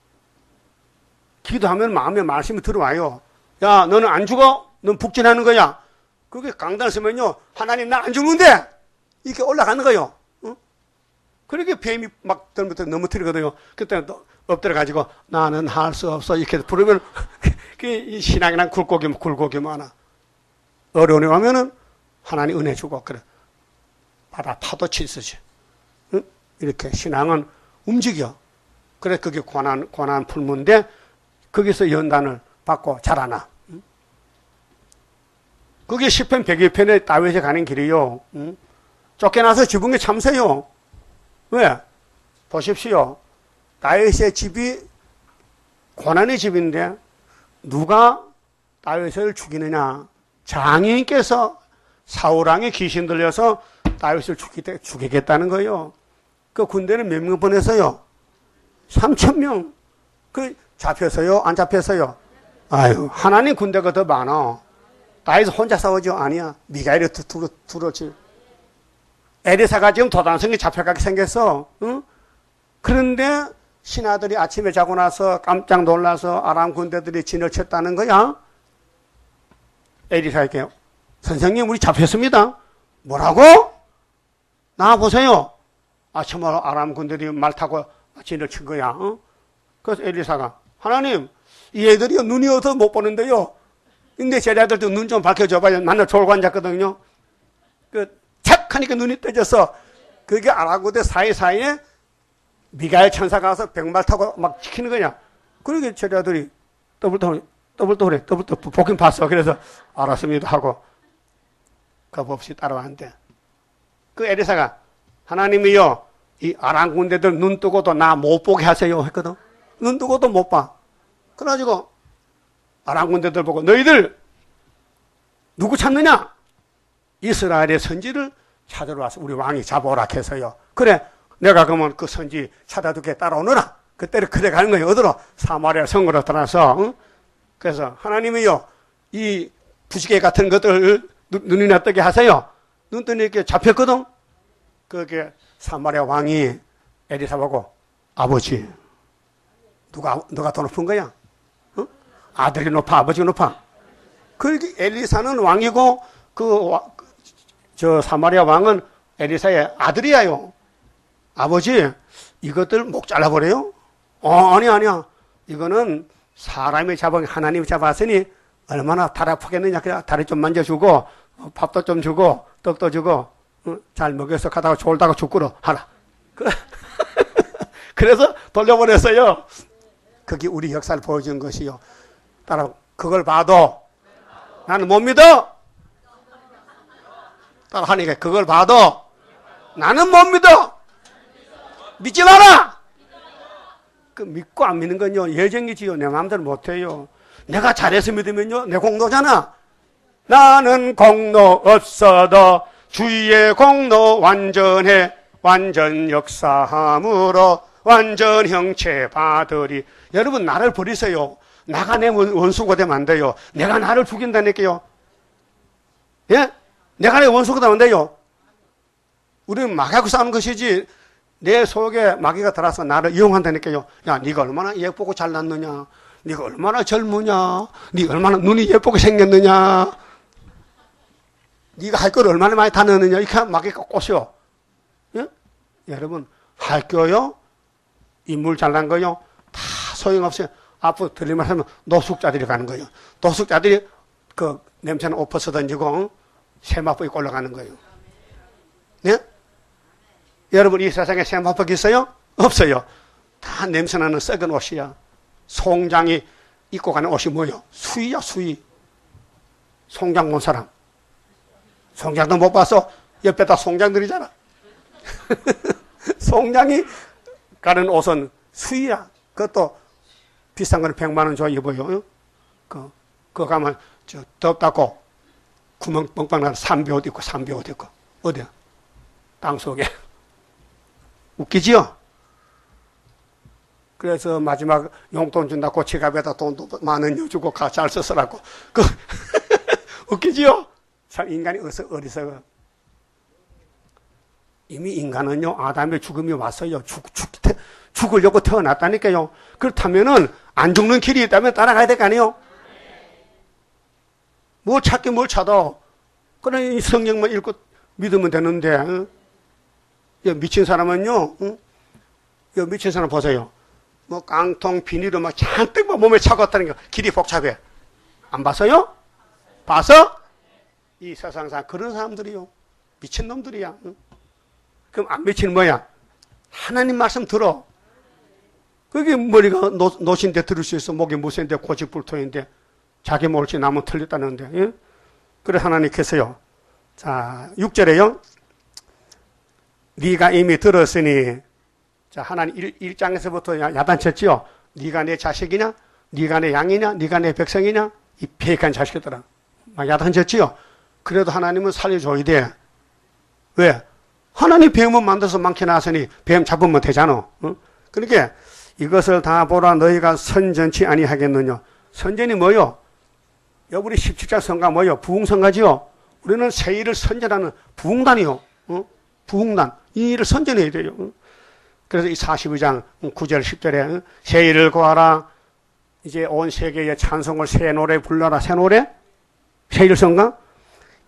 기도하면 마음에 말씀이 들어와요. 야 너는 안 죽어? 넌 북진하는 거야. 그게 강단을 쓰면요 하나님 나 안 죽는데 이렇게 올라가는 거예요. 응? 그렇게 뱀이 막 들부터 넘어뜨리거든요. 그때 엎드려가지고 나는 할 수 없어 이렇게 부르면 그 신앙이란 굴곡이 굴곡이 많아. 어려움이 오면은 하나님 은혜 주고 그래 바다 파도 치듯이 응? 이렇게 신앙은 움직여. 그래 그게 고난 고난 풀문데 거기서 연단을 받고 자라나. 응? 그게 시편 백이 편에 다윗이 가는 길이요. 응? 쫓겨나서 지붕에 참새요. 왜? 보십시오. 다윗의 집이 고난의 집인데 누가 다윗을 죽이느냐? 장인께서 사울왕의 귀신 들려서 다윗을 죽이, 죽이겠다는 거예요. 그 군대는 몇 명 보내서요? 삼천 명. 그 잡혀서요? 안 잡혀서요? 아유, 하나님 군대가 더 많아. 다윗 혼자 싸우죠? 아니야. 미가엘이 두루, 두루지. 에리사가 지금 도단성에 잡혀가게 생겼어. 응? 그런데 신하들이 아침에 자고 나서 깜짝 놀라서 아람 군대들이 진을 쳤다는 거야. 에리사에게 선생님, 우리 잡혔습니다. 뭐라고? 나와보세요. 아, 정말 아람 군대들이 말 타고 진을 친 거야. 어? 그래서 엘리사가, 하나님, 이 애들이요, 눈이 어서 못 보는데요. 근데 제자들도 눈 좀 밝혀줘봐요. 나는 졸고 앉았거든요. 그, 착! 하니까 눈이 떠져서, 그게 아람 군대 사이사이에 미가엘 천사가 와서 백말 타고 막 지키는 거냐. 그러게 제자들이 떠불떠불, 떠불떠불해. 떠불떠불, 보긴 봤어. 그래서, 알았습니다. 하고, 겁없이 따라왔는데. 그 엘리사가, 하나님이요, 이 아람 군대들 눈 뜨고도 나 못 보게 하세요. 했거든. 눈 뜨고도 못 봐. 그래가지고, 아람 군대들 보고, 너희들, 누구 찾느냐? 이스라엘의 선지를 찾으러 와서 우리 왕이 잡아오라 해서요. 그래, 내가 그러면 그 선지 찾아두게 따라오너라. 그때를 그래 가는 거예요. 어디로? 사마리아 성으로 들어가서. 응? 그래서 하나님이요, 이 부시개 같은 것들 눈이나 뜨게 하세요. 눈 뜨니 이렇게 잡혔거든. 그게 사마리아 왕이 엘리사 보고, 아버지, 누가 누가 더 높은 거야? 응? 아들이 높아, 아버지가 높아. 그렇게 엘리사는 왕이고 그 저 사마리아 왕은 엘리사의 아들이야요. 아버지, 이것들 목 잘라버려요? 어, 아니, 아니야. 이거는 사람이 잡은, 하나님이 잡았으니 얼마나 다리 아프겠느냐. 그냥 다리 좀 만져주고, 밥도 좀 주고, 떡도 주고, 어, 잘 먹여서 가다가 졸다가 죽고로 하라. 그래서 돌려보냈어요. 그게 우리 역사를 보여준 것이요. 따라, 그걸 봐도 나는 못 믿어. 따라 하니까 그걸 봐도 나는 못 믿어. 믿지 마라! 그 믿고 안 믿는 건요, 예정이지요. 내 마음대로 못해요. 내가 잘해서 믿으면요, 내 공로잖아. 나는 공로 없어도 주의 공로 완전해. 완전 역사함으로 완전 형체 받으리. 여러분, 나를 버리세요. 나가 내 원수가 되면 안 돼요. 내가 나를 죽인다니까요. 예? 내가 내 원수가 되면 안 돼요. 우리는 마귀하고 싸우는 것이지, 내 속에 마귀가 들어와서 나를 이용한다니까요. 야, 네가 얼마나 예쁘고 잘났느냐. 네가 얼마나 젊으냐. 네가 얼마나 눈이 예쁘게 생겼느냐. 네가 할 걸 얼마나 많이 다 넣느냐. 이렇게 하면 마귀가 꼬셔. 예? 여러분, 할거요, 인물 잘난 거요, 다 소용없어요. 앞으로 들리면 하면 노숙자들이 가는 거예요. 노숙자들이 그 냄새는 옷 벗어 던지고 세마포 입고 올라가는 거예요. 예? 여러분, 이 세상에 세마포 있어요? 없어요. 다 냄새나는 썩은 옷이야. 송장이 입고 가는 옷이 뭐예요? 수의야, 수의. 송장 본 사람. 송장도 못 봐서 옆에다 송장들이잖아. 송장이 가는 옷은 수의야. 그것도 비싼 거는 백만 원 줘 입어요. 그, 그거 가면 저 덥다고 구멍 뻥뻥 나는 삼비 옷 입고, 삼비 옷 입고. 어디야? 땅 속에. 웃기지요? 그래서 마지막 용돈 준다고 지갑에다 돈도 만 원 주고 가, 잘 쓰라고. 그, 웃기지요? 참 인간이 어서 어리석어. 이미 인간은요, 아담의 죽음이 왔어요. 죽, 죽, 죽으려고 태어났다니까요. 그렇다면은, 안 죽는 길이 있다면 따라가야 될 거 아니에요? 뭘 찾긴 뭘 찾아. 그래, 성경만 읽고 믿으면 되는데, 응? 야, 미친 사람은요, 응? 야, 미친 사람 보세요. 뭐, 깡통, 비닐을 막 잔뜩 막 몸에 차고 왔다는 게 길이 복잡해. 안 봤어요? 봐서? 이 세상 사람, 그런 사람들이요. 미친 놈들이야. 응? 그럼 안 미치는 뭐야? 하나님 말씀 들어. 그게 머리가 노, 노신데 들을 수 있어. 목이 무쇠인데 고집불통인데 자기 옳지 남은 틀렸다는데. 예? 그래 하나님께서요. 자, 육 절에요. 네가 이미 들었으니, 자, 하나님 일 장에서부터 야단쳤지요. 네가 내 자식이냐? 네가 내 양이냐? 네가 내 백성이냐? 이 폐익한 자식들아. 막 야단쳤지요. 그래도 하나님은 살려줘야 돼. 왜? 하나님 뱀은 만들어서 많게 낳았으니 뱀 잡으면 되잖아. 어? 그러니까 이것을 다 보라 너희가 선전치 아니하겠느냐. 선전이 뭐요? 여러분이 십칠 자 성가 뭐요? 부흥성가지요. 우리는 새 일을 선전하는 부흥단이요. 어? 부흥단. 이 일을 선전해야 돼요. 어? 그래서 이 사십이 장 구 절 십 절에 어? 새 일을 구하라. 이제 온 세계에 찬송을 새 노래 불러라. 새 노래? 새 일 성가?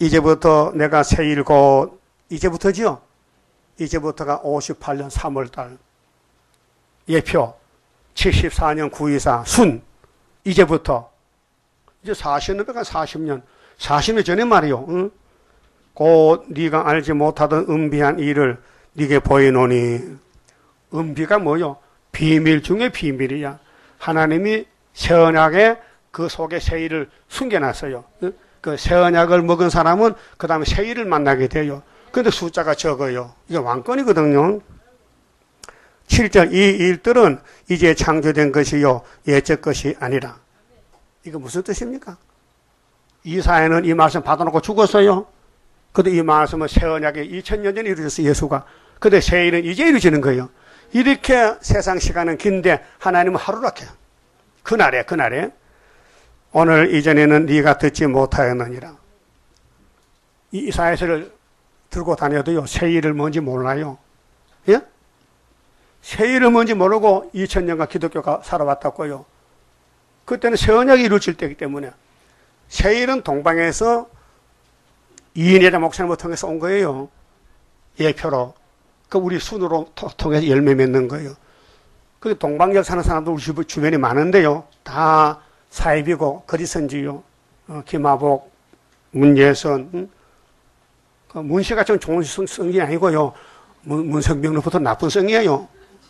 이제부터 내가 세일 곧, 이제부터지요? 이제부터가 오십팔 년 삼월 달. 예표, 칠십사 년 구이사, 순. 이제부터. 이제 사십 년배가 사십 년. 사십 년 전에 말이요. 응? 곧 네가 알지 못하던 은비한 일을 네게 보이노니. 은비가 뭐요? 비밀 중에 비밀이야. 하나님이 새 언약에 그 속에 새 일을 숨겨놨어요. 그 새 언약을 먹은 사람은 그 다음에 새 일을 만나게 돼요. 근데 숫자가 적어요. 이게 왕권이거든요. 칠 절, 이 일들은 이제 창조된 것이요 예적 것이 아니라. 이거 무슨 뜻입니까? 이사야는 이 말씀 받아놓고 죽었어요. 근데 이 말씀은 새 언약에 이천 년 전에 이루어졌어요. 예수가. 근데 새 일은 이제 이루어지는 거예요. 이렇게 세상 시간은 긴데 하나님은 하루락해요. 그날에 그날에 오늘 이전에는 네가 듣지 못하였느니라. 이 이사야서를 들고 다녀도요 새 일을 뭔지 몰라요. 예? 새 일을 뭔지 모르고 이천 년간 기독교가 살아왔다고요. 그때는 새 언약이 이루어질 때이기 때문에 새 일은 동방에서 이인혜자 목사님을 통해서 온 거예요. 예표로. 그 우리 순으로 통해서 열매 맺는 거예요. 그 동방역 사는 사람도 우리 주변에 많은데요. 다 사입이고 거리선지요. 어, 김하복, 문예선, 응? 그 문씨가 좀 좋은 성, 성이 아니고요. 문, 문성병로부터 나쁜 성이에요.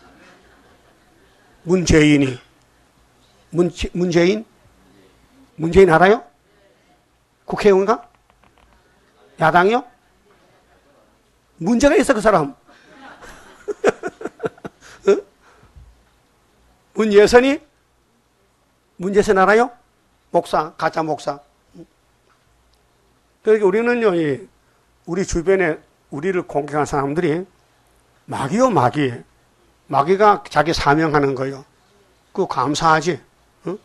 문재인이. 문, 문재인? 문재인 알아요? 국회의원가? 야당이요? 문제가 있어 그 사람. 어? 문예선이? 문예선 알아요? 목사, 가짜 목사. 그러니까 우리는요, 이 우리 주변에 우리를 공격한 사람들이 마귀요, 마귀. 마귀가 자기 사명하는 거예요. 그거 감사하지. 응?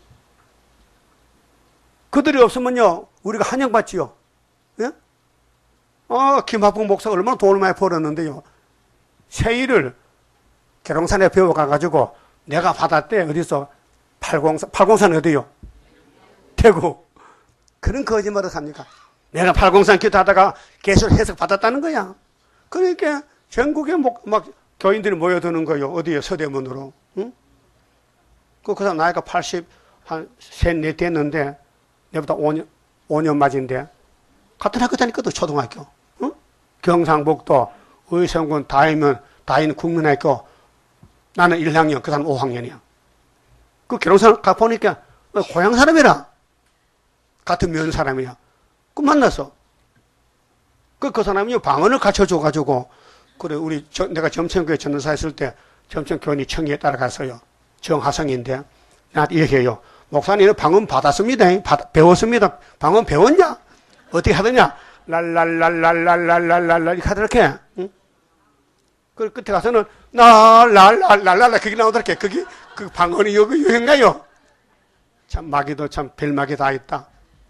그들이 없으면요, 우리가 환영받지요. 예? 어, 김학봉 목사가 얼마나 돈을 많이 벌었는데요. 새 일을 계룡산에 배워가가지고 내가 받았대. 어디서? 팔공산, 팔공산 어디요? 대구. 그런 거짓말을 합니까? 내가 팔공산 기도하다가 개설 해석 받았다는 거야. 그러니까 전국에 막, 막 교인들이 모여드는 거예요. 어디에? 서대문으로. 응? 그, 그 사람 나이가 팔십, 한, 셋, 넷 됐는데, 내보다 오 년, 오 년 맞인데, 같은 학교 다니거든, 초등학교. 응? 경상북도, 의성군, 다인은, 다인 국민학교. 나는 일 학년, 그 사람 오 학년이야. 그 계룡산 가보니까, 고향 사람이라. 같은 면 사람이야. 그 만났어. 그, 그 사람이 방언을 가르쳐줘가지고, 그래, 우리, 저, 내가 점천교회 전도사 했을 때, 점천교원이 청의에 따라갔어요. 정하성인데, 나한테 얘기해요. 목사님은 방언 받았습니다. 받, 배웠습니다. 방언 배웠냐? 어떻게 하더냐? 랄랄랄랄랄랄랄랄, 이렇게 하더렇게. 응? 그, 끝에 가서는, 랄랄랄랄랄, 그게 나오더렇게. 그게, 그 방언이 여기 유행가요? 참, 마귀도 참, 별마귀 다 있다.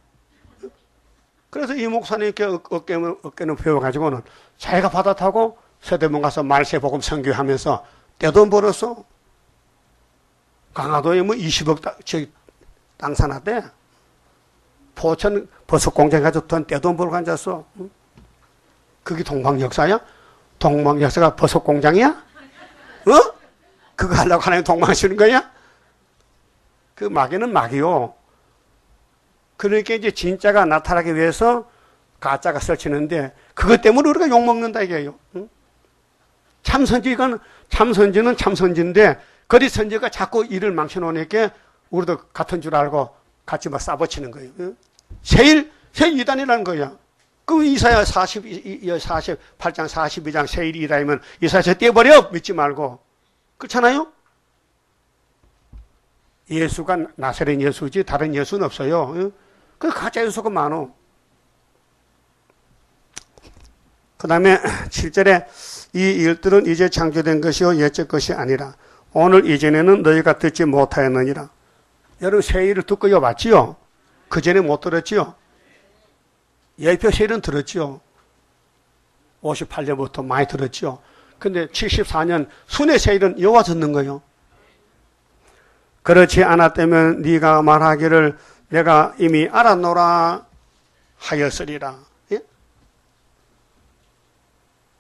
그래서 이 목사님께 어깨는, 어깨는 배워가지고는 자기가 바다 타고 서대문 가서 말세복음 선교하면서 떼돈 벌었어. 강화도에 뭐 이십억 땅, 저기, 땅 사놨대. 포천 버섯 공장 가지고 돈 떼돈 벌고 앉았어. 응? 그게 동방 역사야? 동방 역사가 버섯 공장이야? 어? 그거 하려고 하나님 동방 쓰는 거야? 그 마귀는 마귀요. 그러니까 이제 진짜가 나타나기 위해서 가짜가 설치는데 그것 때문에 우리가 욕먹는다 이게요. 응? 참선지가 참선지는 참선지인데 거리 선지가 자꾸 일을 망쳐놓으니까 우리도 같은 줄 알고 같이 막 싸붙이는 거예요. 응? 세일, 세일 이단이라는 거야. 그럼 이사야 사십, 사십팔 장 사십이 장 세일 이단이면 이사야 떼버려 믿지 말고. 그렇잖아요? 예수가 나사렛 예수지 다른 예수는 없어요. 응? 그 가짜 예수가 많어. 그 다음에 칠 절에 이 일들은 이제 창조된 것이요 옛적 것이 아니라 오늘 이전에는 너희가 듣지 못하였느니라. 여러분 새 일을 듣고 봤지요? 그 전에 못 들었지요? 예표 새 일은 들었지요? 오십팔 년부터 많이 들었지요? 근데 칠십사 년 순회 새 일은 여호와 듣는 거예요. 그렇지 않았다면 네가 말하기를 내가 이미 알았노라 하였으리라. 예?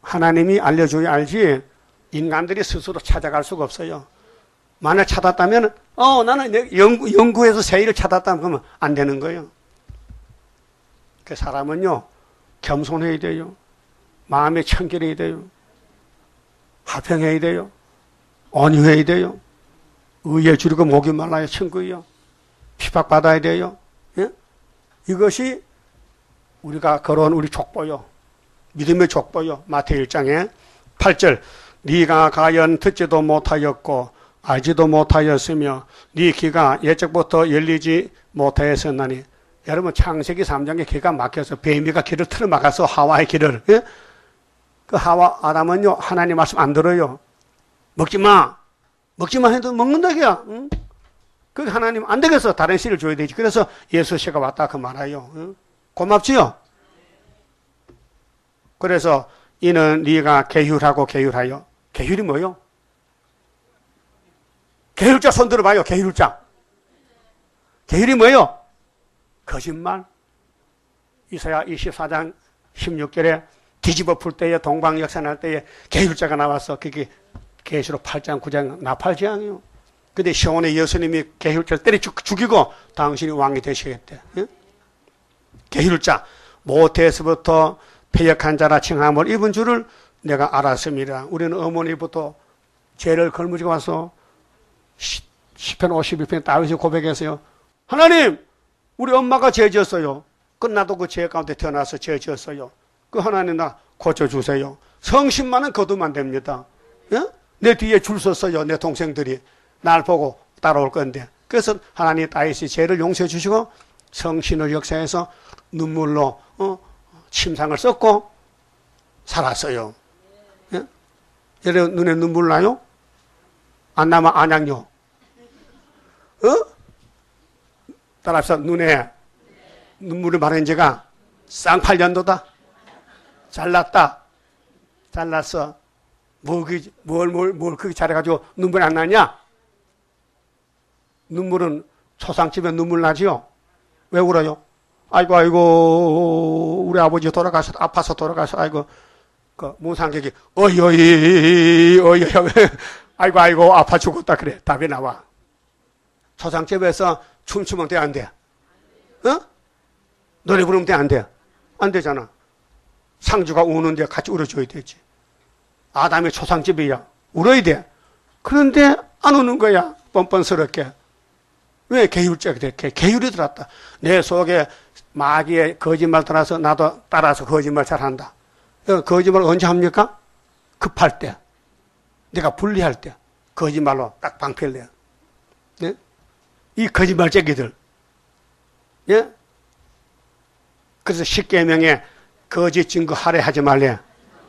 하나님이 알려줘야 알지 인간들이 스스로 찾아갈 수가 없어요. 만약 찾았다면 어 나는 연구, 연구해서 세일을 찾았다면 그러면 안 되는 거예요. 그 사람은요 겸손해야 돼요. 마음에 청결해야 돼요. 화평해야 돼요. 온유해야 돼요. 의에 줄이고 목이 말라야 친구요. 핍박받아야 돼요. 예? 이것이 우리가 걸어온 우리 족보요. 믿음의 족보요. 마태일 장에 팔 절 네가 가연 듣지도 못하였고 알지도 못하였으며 네 귀가 예적부터 열리지 못하였었나니. 여러분 창세기 삼 장에 귀가 막혀서 뱀이가 귀를 틀어막아서 하와의 귀를 예? 그 하와 아담은요 하나님 말씀 안 들어요. 먹지마 먹지마 해도 먹는다기야. 응? 그 하나님 안 되겠어. 다른 씨를 줘야 되지. 그래서 예수 씨가 왔다 그 말아요. 응? 고맙지요? 그래서 이는 네가 계율하고 계율하여. 계율이 뭐요? 계율자 손 들어봐요. 계율자. 계율이 뭐요? 거짓말. 이사야 이십사 장 십육 절에 뒤집어 풀 때에 동방역산할 때에 계율자가 나와서 그게 계시록 팔 장 구 장 나팔지향이요. 근데 시온의 예수님이 계율자를 때려 죽이고 당신이 왕이 되시겠대. 예? 계율자 모태에서부터 패역한 자라 칭함을 입은 줄을 내가 알았습니다. 우리는 어머니부터 죄를 걸무지고 와서 시편 오십일 편 다윗이 고백했어요. 하나님 우리 엄마가 죄 지었어요. 끝나도 그 죄 가운데 태어나서 죄 지었어요. 그 하나님 나 고쳐주세요. 성신만은 거두면 됩니다. 예? 내 뒤에 줄 섰어요. 내 동생들이 날 보고 따라올 건데. 그래서 하나님 다윗이 죄를 용서해 주시고 성신을 역사해서 눈물로 어, 침상을 썼고 살았어요. 예? 여러분 눈에 눈물 나요? 안 나면 안양요. 어? 따라서 눈에 눈물을 마른 지가 쌍팔 년도다. 잘났다. 잘났어. 뭐, 그, 뭘, 뭘, 뭘 그렇게 잘해가지고 눈물이 안 나냐? 눈물은 초상집에 눈물 나지요? 왜 울어요? 아이고, 아이고, 우리 아버지 돌아가서, 아파서 돌아가서, 아이고, 그, 문상객이, 어이, 어이, 어이, 어이, 아이고, 아이고, 아파 죽었다. 그래. 답이 나와. 초상집에서 춤추면 돼, 안 돼? 어? 노래 부르면 돼, 안 돼? 안 되잖아. 상주가 우는데 같이 울어줘야 되지. 아담의 초상집이야. 울어야 돼. 그런데 안 우는 거야. 뻔뻔스럽게. 왜 계율자가 됐게? 계율이 들었다. 내 속에 마귀의 거짓말 따라서 나도 따라서 거짓말 잘한다. 거짓말 언제 합니까? 급할 때. 내가 불리할 때. 거짓말로 딱 방패를 내요. 네? 이 거짓말쟁이들. 예? 그래서 십계명에 거짓 증거 할애하지 말래.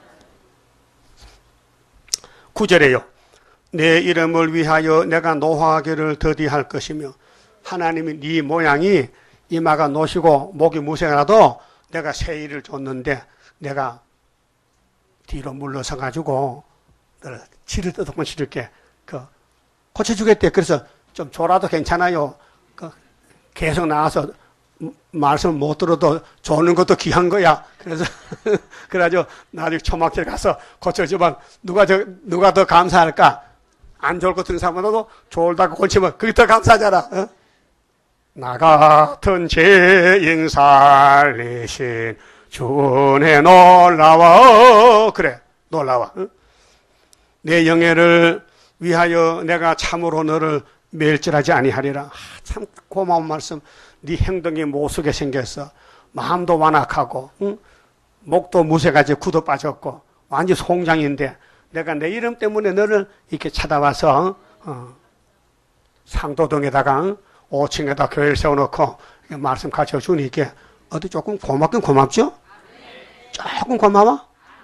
구 절에요. 내 이름을 위하여 내가 노하기를 더디할 것이며 하나님이 네 모양이 이마가 노시고 목이 무생하라도 내가 세일을 줬는데 내가 뒤로 물러서 가지고 너를 치를 뜯어만 치를게 그 고쳐주겠대. 그래서 좀 졸아도 괜찮아요. 그 계속 나와서 말씀 못 들어도 조는 것도 귀한 거야. 그래서 그래가지고 나중에 초막절 가서 고쳐주면 누가 저 누가 더 감사할까? 안 좋을 것 같은 사람보다도 졸다가 고치면 그게 더 감사하잖아. 어? 나 같은 죄인 살리신 주은혜 놀라워. 그래 놀라워. 어? 내 영예를 위하여 내가 참으로 너를 멸절하지 아니하리라. 아, 참 고마운 말씀. 네 행동이 못쓰게 생겼어. 마음도 완악하고 응? 목도 무쇠가지 굳어 빠졌고 완전 송장인데 내가 내 이름 때문에 너를 이렇게 찾아와서 어, 상도동에다가 오 층에다 교회를 세워놓고 말씀 가르쳐주니까 어디 조금 고맙긴 고맙죠? 조금 고마워?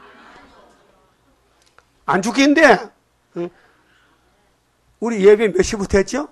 안 죽긴데 응? 우리 예배 몇 시부터 했죠?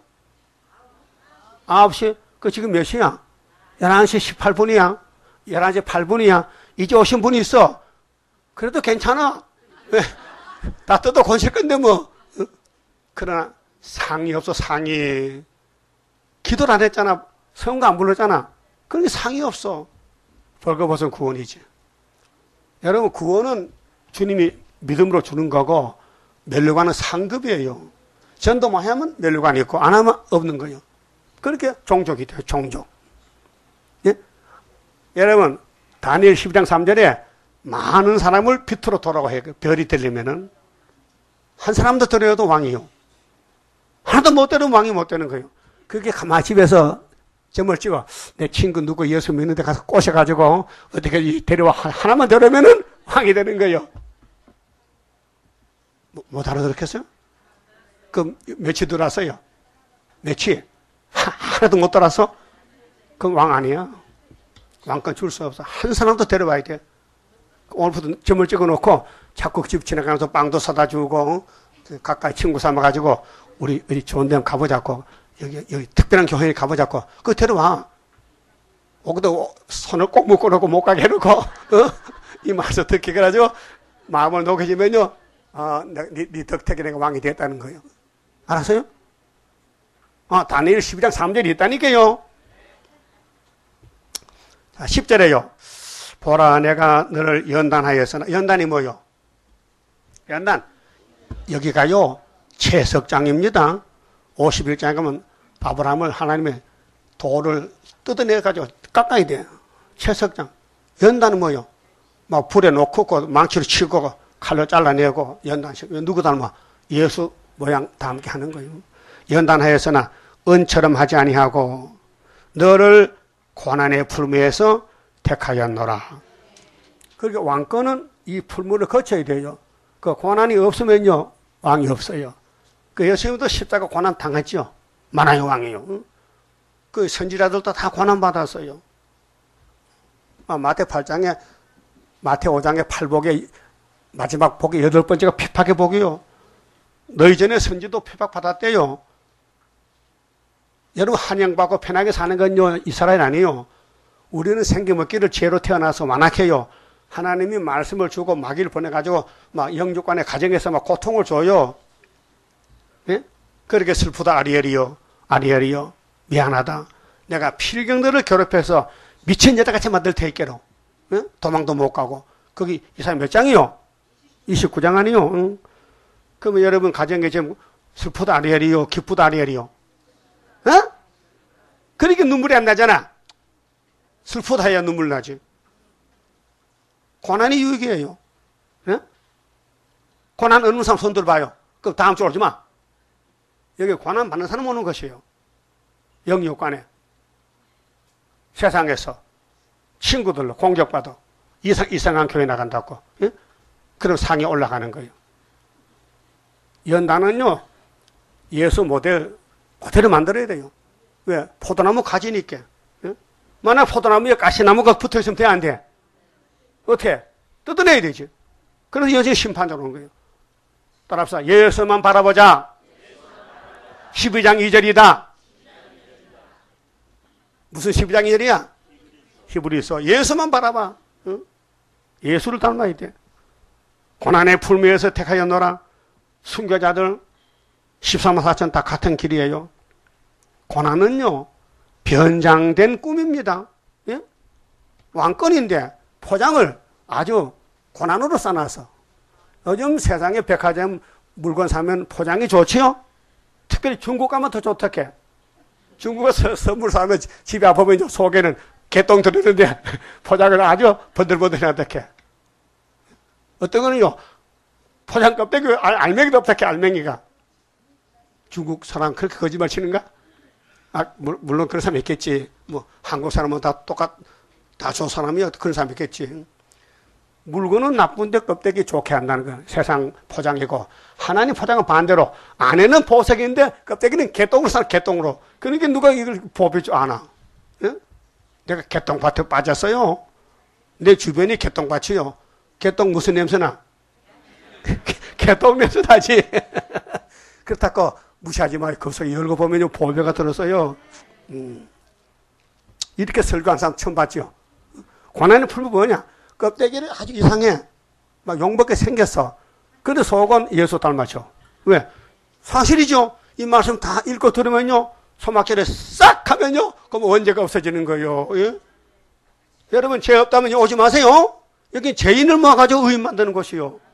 아홉 시? 그 지금 몇 시야? 열한 시 십팔 분이야. 열한 시 팔 분이야. 이제 오신 분이 있어. 그래도 괜찮아. 왜? 다 뜯어 건실 건데 뭐. 그러나 상이 없어 상이. 기도를 안 했잖아. 성가 안 불렀잖아. 그러니 상이 없어. 벌거벗은 구원이지. 여러분 구원은 주님이 믿음으로 주는 거고 면류관은 상급이에요. 전도 많이 하면 면류관이 있고 안 하면 없는 거예요. 그렇게 종족이 돼요. 종족. 예? 여러분 다니엘 십이 장 삼 절에 많은 사람을 빛으로 돌아가 해요. 별이 되려면은 한 사람도 들여도 왕이요. 하나도 못 되는 왕이 못 되는 거예요. 그게 가만히 집에서 점을 찍어 내 친구 누구 예수 믿는데 가서 꼬셔가지고 어떻게 데려와 하나만 데려오면은 왕이 되는 거예요. 뭐, 못 알아들었겠어요? 그럼 며칠 들어왔어요? 며칠? 하, 하나도 못 들어왔어? 그럼 왕 아니야. 왕권 줄 수 없어. 한 사람도 데려와야 돼. 오늘부터 점을 찍어 놓고 자꾸 집 지나가면서 빵도 사다 주고 가까이 친구 삼아가지고 우리, 우리 좋은 데 가보자고 여기, 여기 특별한 교회에 가보자고 그거 데려와. 오기도 손을 꼭 묶어놓고 못 가게 해놓고 어? 이 말씀 듣게 해가지고 마음을 녹여지면요 어, 네, 네 덕택에 내가 왕이 됐다는 거예요. 알았어요? 아, 다니엘 십이 장 삼 절이 있다니까요. 자, 십 절에요. 보라 내가 너를 연단하였으나 연단이 뭐요? 연단 여기가요 채석장입니다. 오십일 장에 가면 아브라함을 하나님의 돌을 뜯어내가지고 깎아야 돼요. 채석장. 연단은 뭐요? 막 불에 놓고 망치로 치고 칼로 잘라내고 연단식. 누구 닮아? 예수 모양 닮게 하는 거예요. 연단하였으나 은처럼 하지 아니하고 너를 고난의 풀무에서 택하였노라. 그러니까 왕권은 이 풀무를 거쳐야 돼요. 그 고난이 없으면요 왕이 없어요. 그 예수님도 십자가 고난 당했죠. 만화의 왕이요. 그 선지자들도 다 고난 받았어요. 아, 마태 팔 장에 마태 오 장의 팔복에 마지막 복이 여덟 번째가 핍박의 복이요. 너희 전에 선지도 핍박받았대요. 여러분 한영받고 편하게 사는 건요 이스라엘 아니에요. 우리는 생기먹기를 죄로 태어나서 완악해요. 하나님이 말씀을 주고 마귀를 보내가지고 막 영육간의 가정에서 막 고통을 줘요. 예? 그렇게 슬프다 아리엘이요. 아리엘이요. 미안하다. 내가 필경들을 괴롭혀서 미친 여자같이 만들 테니께로. 예? 도망도 못 가고. 거기 이사야 몇 장이요? 이십구 장 아니요? 응? 그러면 여러분 가정에 지금 슬프다 아리엘이요. 기쁘다 아리엘이요. 어? 그러니까 눈물이 안 나잖아. 슬프다 해야 눈물 나지. 고난이 유익이에요. 예? 고난 없는 사람 손 들어봐요. 그럼 다음 주 오지 마. 여기 고난 받는 사람 오는 것이에요. 영육간에. 세상에서 친구들로 공격받아. 이상, 이상한 교회 나간다고. 예? 그럼 상에 올라가는 거예요. 연단은요, 예수 모델, 모델을 만들어야 돼요. 왜? 포도나무 가지니까. 예? 만약 포도나무에 가시나무가 붙어 있으면 돼, 안 돼? 어떻게? 뜯어내야 되지. 그래서 여전히 심판자로 온 거예요. 따라합시다. 예수만 바라보자. 십이 장 이 절이다. 무슨 십이 장 이 절이야? 히브리서. 예수만 바라봐. 응? 예수를 닮아야 돼. 고난의 풀무에서 택하였노라. 순교자들 십사만 사천 다 같은 길이에요. 고난은요 변장된 꿈입니다. 예? 왕권인데 포장을 아주 고난으로 싸놔서. 요즘 세상에 백화점 물건 사면 포장이 좋지요? 특별히 중국 가면 더 좋다게. 중국에서 선물 사면 집에 아프면 속에는 개똥 들었는데 포장을 아주 번들번들하다게. 어떤 거는요 포장 껍데기 알, 알맹이도 없다게. 알맹이가. 중국 사람 그렇게 거짓말 치는가? 아, 물론 그런 사람 있겠지. 뭐 한국 사람은 다 똑같 다 좋은 사람이요. 그런 사람 있겠지. 물건은 나쁜데 껍데기 좋게 한다는 거야. 세상 포장이고. 하나님 포장은 반대로. 안에는 보석인데 껍데기는 개똥으로 살 개똥으로. 그러니까 누가 이걸 보여주지 않아. 예? 내가 개똥밭에 빠졌어요. 내 주변이 개똥밭이요. 개똥 무슨 냄새나? 개똥 냄새 나지. 그렇다고 무시하지 마요. 거기서 열고 보면요 보배가 들었어요. 음. 이렇게 설교한 사람 처음 봤죠. 고난의 풀무 뭐냐? 껍데기를 아주 이상해. 막 용밖에 생겼어. 근데 속은 예수 닮았죠. 왜? 사실이죠. 이 말씀 다 읽고 들으면요. 소막결에 싹 하면요. 그럼 원죄가 없어지는 거예요. 예? 여러분 죄 없다면 오지 마세요. 여기 죄인을 모아가지고 의인 만드는 곳이요.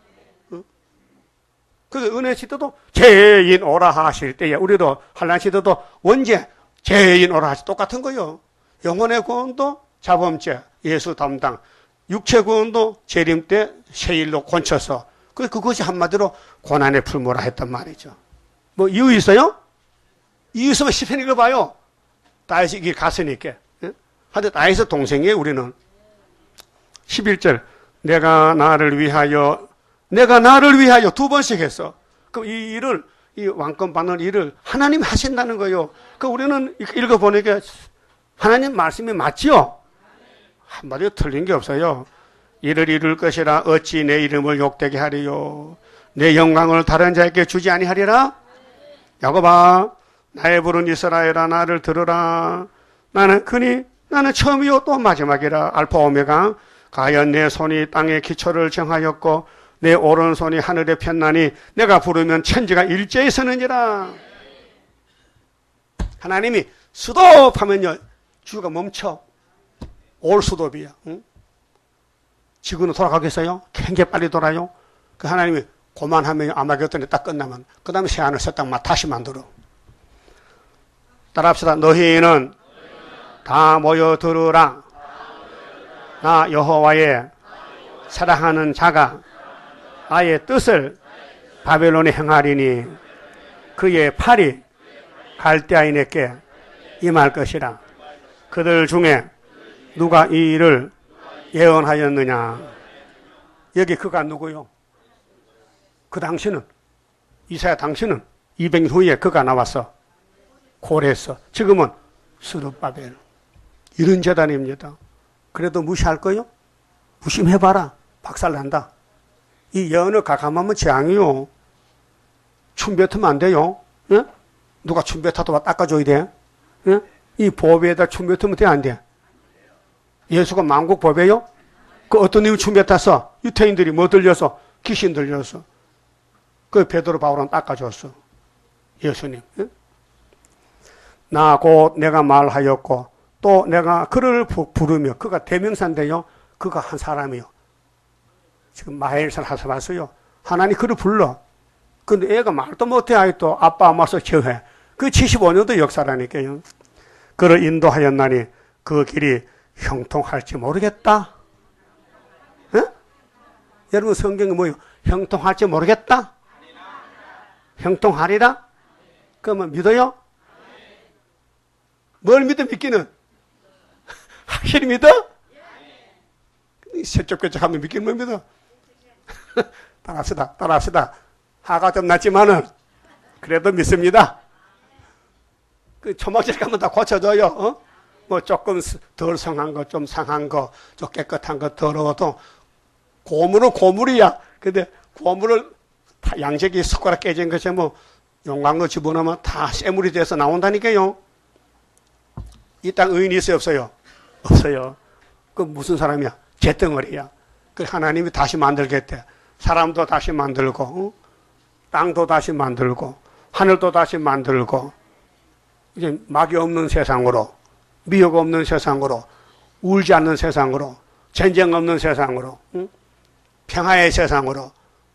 그 은혜 시대도 죄인 오라 하실 때에 우리도 환난 시대도 원죄 죄인 오라 하실 똑같은 거요. 영혼의 구원도 자범죄 예수 담당, 육체 구원도 재림 때 세일로 곤쳐서 그 그것이 한마디로 고난의 풀모라 했단 말이죠. 뭐 이유 있어요? 이유 있으면 시편 읽어봐요. 다윗이 길 갔으니까. 하여튼 다윗의 동생이에요. 우리는 십일 절 내가 나를 위하여 내가 나를 위하여 두 번씩 했어. 그럼 이 일을 이 왕권 받는 일을 하나님 하신다는 거예요. 그 우리는 읽어보니까 하나님 말씀이 맞지요? 한마디로 틀린 게 없어요. 이를 이룰 것이라 어찌 내 이름을 욕되게 하리요. 내 영광을 다른 자에게 주지 아니하리라. 야곱아 나의 부른 이스라엘아 나를 들으라. 나는 그니 나는 처음이요 또 마지막이라. 알파 오메가. 가연 내 손이 땅의 기초를 정하였고 내 오른손이 하늘에 폈나니 내가 부르면 천지가 일제히 서느니라. 하나님이 스톱하면요 주가 멈춰. 올 스톱이야. 응? 지구는 돌아가겠어요? 굉장히 빨리 돌아요. 그 하나님이 고만하면 아마겟돈이 딱 끝나면 그 다음에 새하늘 새 땅 다시 만들어. 따라합시다. 너희는 다 모여 들으라. 나 여호와의 사랑하는 자가 나의 뜻을 바벨론에 행하리니 그의 팔이 갈대아인에게 임할 것이라. 그들 중에 누가 이 일을 예언하였느냐. 여기 그가 누구요? 그 당시는 이사야 당시는 이백 년 후에 그가 나왔어. 고레서. 지금은 스룹바벨. 이런 재단입니다. 그래도 무시할 거요? 무심해봐라. 박살난다. 이 예언을 가감하면 재앙이요. 춤 뱉으면 안 돼요. 예? 누가 춤 뱉어도 닦아줘야 돼. 예? 이 보배에다 춤 뱉으면 돼, 안 돼? 예수가 만국 보배요? 그 어떤 놈이 춤 뱉었어? 유태인들이 뭐 들려서? 귀신 들려서. 그 베드로 바울은 닦아줬어. 예수님. 예? 나 곧 내가 말하였고 또 내가 그를 부르며 그가 대명사인데요. 그가 한 사람이요. 지금 마헬산 하사봤어요. 하나님 그를 불러. 근데 애가 말도 못해. 아직도 아빠 엄마서 저해. 그 칠십오 년도 역사라니까요. 그를 인도하였나니 그 길이 형통할지 모르겠다. 에? 여러분 성경이 뭐예요? 형통할지 모르겠다? 형통하리라? 그러면 믿어요? 뭘 믿어 믿기는? 확실히 믿어? 세쪽배쪽 하면 믿기는 뭘 믿어? 따라합시다. 따라합시다. 화가 좀 났지만은 그래도 믿습니다. 그 초막질 가면 다 고쳐줘요. 어? 뭐 조금 덜 성한 거, 좀 상한 거, 좀 깨끗한 거 더러워도 고물은 고물이야. 근데 고물을 양재기 숟가락 깨진 것이 뭐 용광로 집어넣으면 다 쇠물이 돼서 나온다니까요. 이 땅 의인이 있어요, 없어요? 없어요. 그 무슨 사람이야? 잿덩어리야. 그 하나님이 다시 만들겠대. 사람도 다시 만들고, 어? 땅도 다시 만들고, 하늘도 다시 만들고, 이제 막이 없는 세상으로, 미역 없는 세상으로, 울지 않는 세상으로, 전쟁 없는 세상으로, 응? 평화의 세상으로,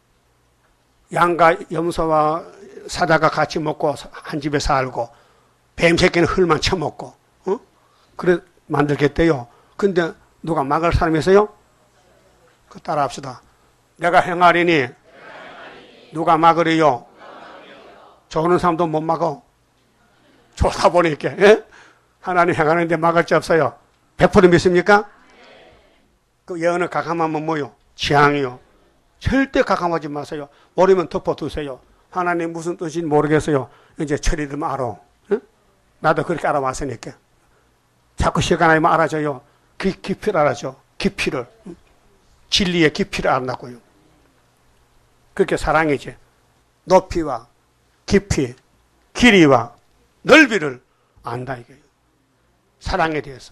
양과 염소와 사자가 같이 먹고 한 집에 살고, 뱀 새끼는 흙만 쳐먹고, 어? 그래 만들겠대요. 근데 누가 막을 사람이 있어요? 그 따라합시다. 내가 행하리니 누가 막으리요? 좋은 사람도 못 막어. 좋다 보니까. 예? 하나님 행하는데 막을 수 없어요. 백 퍼센트 믿습니까? 그 예언을 가감하면 뭐요? 재앙이요. 절대 가감하지 마세요. 모르면 덮어두세요. 하나님 무슨 뜻인지 모르겠어요. 이제 철이 들면 알아. 예? 나도 그렇게 알아왔으니까. 자꾸 시간 아니면 알아줘요. 그 깊이를 알아줘. 깊이를. 진리의 깊이를 안다고요. 그렇게 사랑이지. 높이와 깊이, 길이와 넓이를 안다 이거예요. 사랑에 대해서.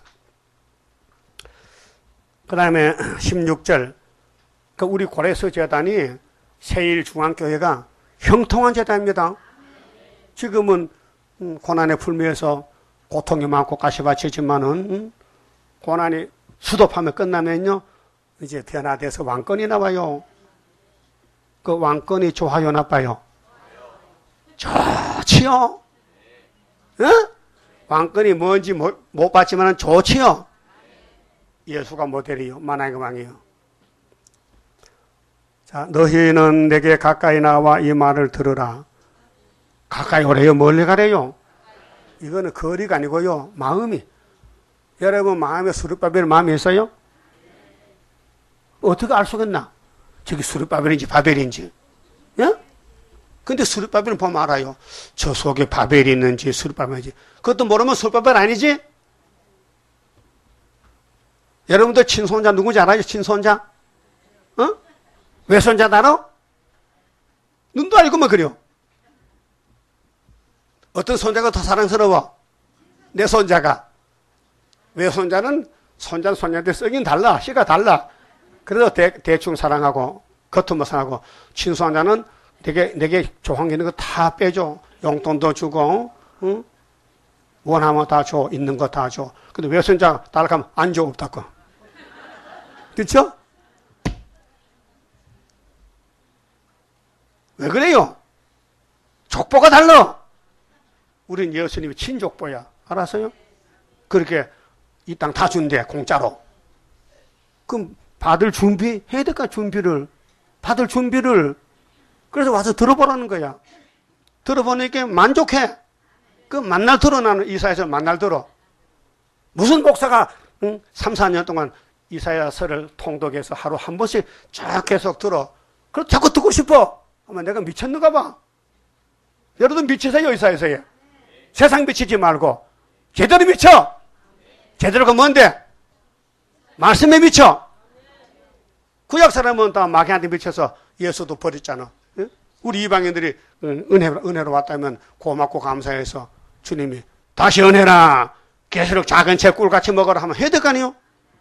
그 다음에 십육 절. 그 우리 고레서 재단이 세일중앙교회가 형통한 재단입니다. 지금은 고난의 풀미에서 고통이 많고 가시밭이지만은 고난이 수도하면 끝나면요 이제 변화돼서 왕권이 나와요. 그 왕권이 좋아요, 나빠요? 좋지요? 어? 왕권이 뭔지 못, 못 봤지만 좋지요? 예수가 모델이요. 만왕의 왕이요. 자, 너희는 내게 가까이 나와 이 말을 들으라. 가까이 오래요? 멀리 가래요? 이거는 거리가 아니고요. 마음이. 여러분 마음에 수르바벨 마음이 있어요? 어떻게 알 수가 있나? 저기 수르바벨인지 바벨인지. 예? 근데 수르바벨은 보면 알아요. 저 속에 바벨이 있는지 수르바벨인지. 그것도 모르면 수르바벨 아니지? 여러분들 친손자 누군지 알아요? 친손자? 어? 외손자 알아? 눈도 알고만 그래요. 어떤 손자가 더 사랑스러워? 내 손자가. 외손자는 손자, 손자한테 썩긴 달라. 씨가 달라. 그래도 대, 대충 사랑하고, 겉으로 사랑하고, 친손자는 내게, 내게 좋은 게 있는 거 다 빼줘. 용돈도 주고, 응? 원하면 다 줘. 있는 거 다 줘. 근데 외손자 따라가면 안 줘. 없다고. 그쵸? 왜 그래요? 족보가 달라. 우린 예수님이 친족보야. 알았어요? 그렇게 이 땅 다 준대, 공짜로. 그럼 받을 준비? 해야 될까, 준비를. 받을 준비를. 그래서 와서 들어보라는 거야. 들어보니까 만족해. 그 만날 들어, 나는 이사야서 만날 들어. 무슨 목사가 응? 삼, 사 년 동안 이사야서를 통독해서 하루 한 번씩 쫙 계속 들어. 그럼 자꾸 듣고 싶어. 아마 내가 미쳤는가 봐. 여러분 미치세요, 이사야서에. 세상 미치지 말고 제대로 미쳐. 제대로가 뭔데? 말씀에 미쳐. 구약 사람은 다 마귀한테 미쳐서 예수도 버렸잖아. 응? 우리 이방인들이 은혜로, 은혜로 왔다면 고맙고 감사해서 주님이 다시 은혜라. 계속 작은 채 꿀같이 먹어라 하면 해야 될 거 아니요?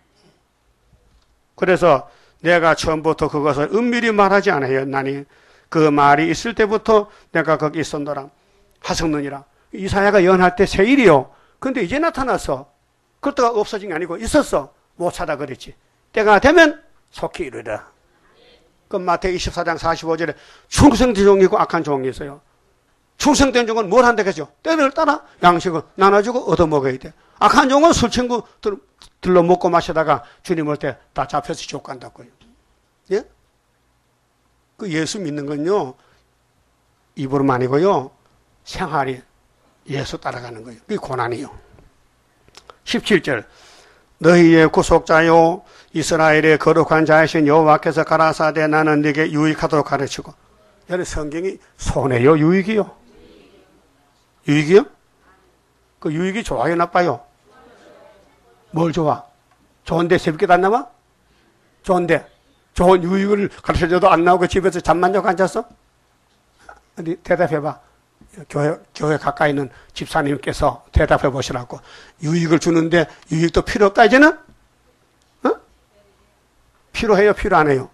그래서 내가 처음부터 그것을 은밀히 말하지 않아요. 나니 그 말이 있을 때부터 내가 거기 있었노라. 하성느니라. 이사야가 예언할 때 새 일이요. 근데 이제 나타났어. 그렇다가 없어진 게 아니고 있었어. 못 찾아 그랬지. 때가 되면 속히 이르리라. 그 마태복음 이십사 장 사십오 절에 충성된 종이 있고 악한 종이 있어요. 충성된 종은 뭘 한다겠죠? 때를 따라 양식을 나눠주고 얻어먹어야 돼. 악한 종은 술 친구 들러 먹고 마시다가 주님 올 때 다 잡혀서 지옥 간다고요. 예? 그 예수 믿는 건요, 입으로만 아니고요, 생활이 예수 따라가는 거예요. 그게 고난이요. 십칠 절. 너희의 구속자요 이스라엘의 거룩한 자이신 여호와께서 가라사대 나는 네게 유익하도록 가르치고. 여기 성경이 손해요, 유익이요? 유익이요? 그 유익이 좋아요, 나빠요? 뭘 좋아? 좋은데 새벽에 안 나와? 좋은데 좋은 유익을 가르쳐줘도 안 나오고 집에서 잠만 자고 앉았어? 어디 대답해봐. 교회, 교회 가까이 있는 집사님께서 대답해 보시라고. 유익을 주는데 유익도 필요 없다, 이제는? 어? 필요해요, 필요 안 해요?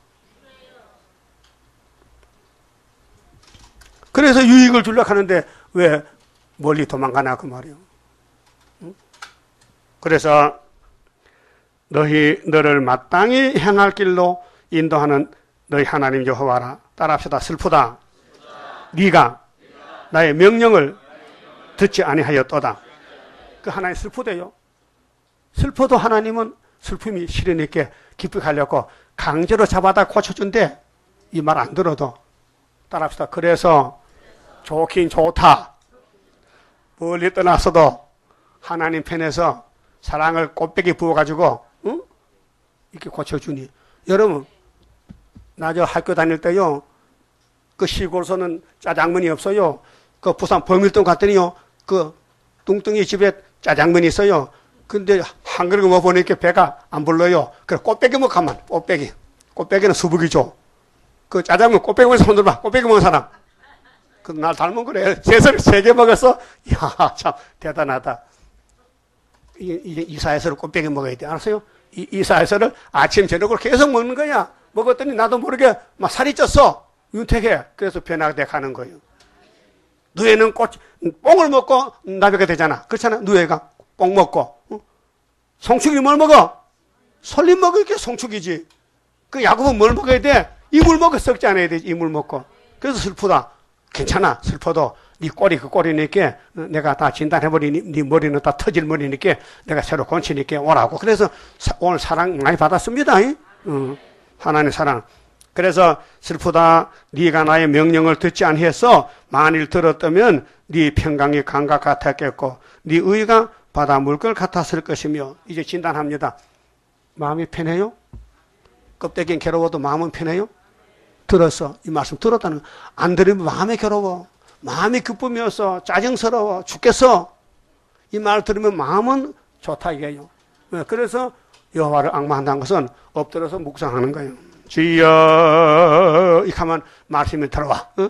그래서 유익을 주려고 하는데 왜 멀리 도망가나, 그 말이에요. 응? 그래서 너희, 너를 마땅히 행할 길로 인도하는 너희 하나님 여호와라. 따라합시다. 슬프다. 네가 나의 명령을 듣지 아니하였도다. 그 하나님 슬프대요. 슬퍼도 하나님은 슬픔이 싫으니까 기쁘게 하려고 강제로 잡아다 고쳐준대. 이 말 안 들어도. 따라합시다. 그래서 좋긴 좋다. 멀리 떠났어도 하나님 편에서 사랑을 꽃배기 부어가지고 응? 이렇게 고쳐주니. 여러분, 나 저 학교 다닐 때요, 그 시골서는 짜장면이 없어요. 그 부산 범일동 갔더니요, 그 뚱뚱이 집에 짜장면이 있어요. 근데 한 그릇 먹어보니까 배가 안 불러요. 그래 꽃배기 먹으면 꽃배기. 꽃배기는 수북이죠. 그 짜장면 꽃배기 먹어서 손 들어봐. 꽃배기 먹은 사람. 그 날 닮은 거래. 세살을 세 개 먹었어. 이야, 참 대단하다. 이, 이, 이사야서를 꽃배기 먹어야 돼. 알았어요? 이, 이사야서를 아침 저녁으로 계속 먹는 거야. 먹었더니 나도 모르게 막 살이 쪘어. 윤택해. 그래서 변화돼 가는 거예요. 누에는 꽃, 뽕을 먹고 나비가 되잖아. 그렇잖아. 누에가 뽕 먹고. 어? 송축이 뭘 먹어? 설림 먹으니까 송축이지. 그 야곱은 뭘 먹어야 돼? 이물 먹고 썩지 않아야 되지. 이물 먹고. 그래서 슬프다. 괜찮아. 슬퍼도 네 꼬리 그 꼬리니까 내가 다 진단해버리니 네 머리는 다 터질 머리니까 내가 새로 고치니까 오라고. 그래서 사, 오늘 사랑 많이 받았습니다. 어, 하나님의 사랑. 그래서 슬프다. 네가 나의 명령을 듣지 아니해서 만일 들었다면 네 평강이 강과 같았겠고 네 의가 바다 물결 같았을 것이며. 이제 진단합니다. 마음이 편해요? 껍데기는 괴로워도 마음은 편해요? 들었어. 이 말씀 들었다는 거. 안 들으면 마음이 괴로워. 마음이 기쁨이어서 짜증스러워 죽겠어. 이 말 들으면 마음은 좋다 이게요. 그래서 여호와를 앙망한다는 것은 엎드려서 묵상하는 거예요. 주여 이렇게 하면 말씀이 들어와. 어?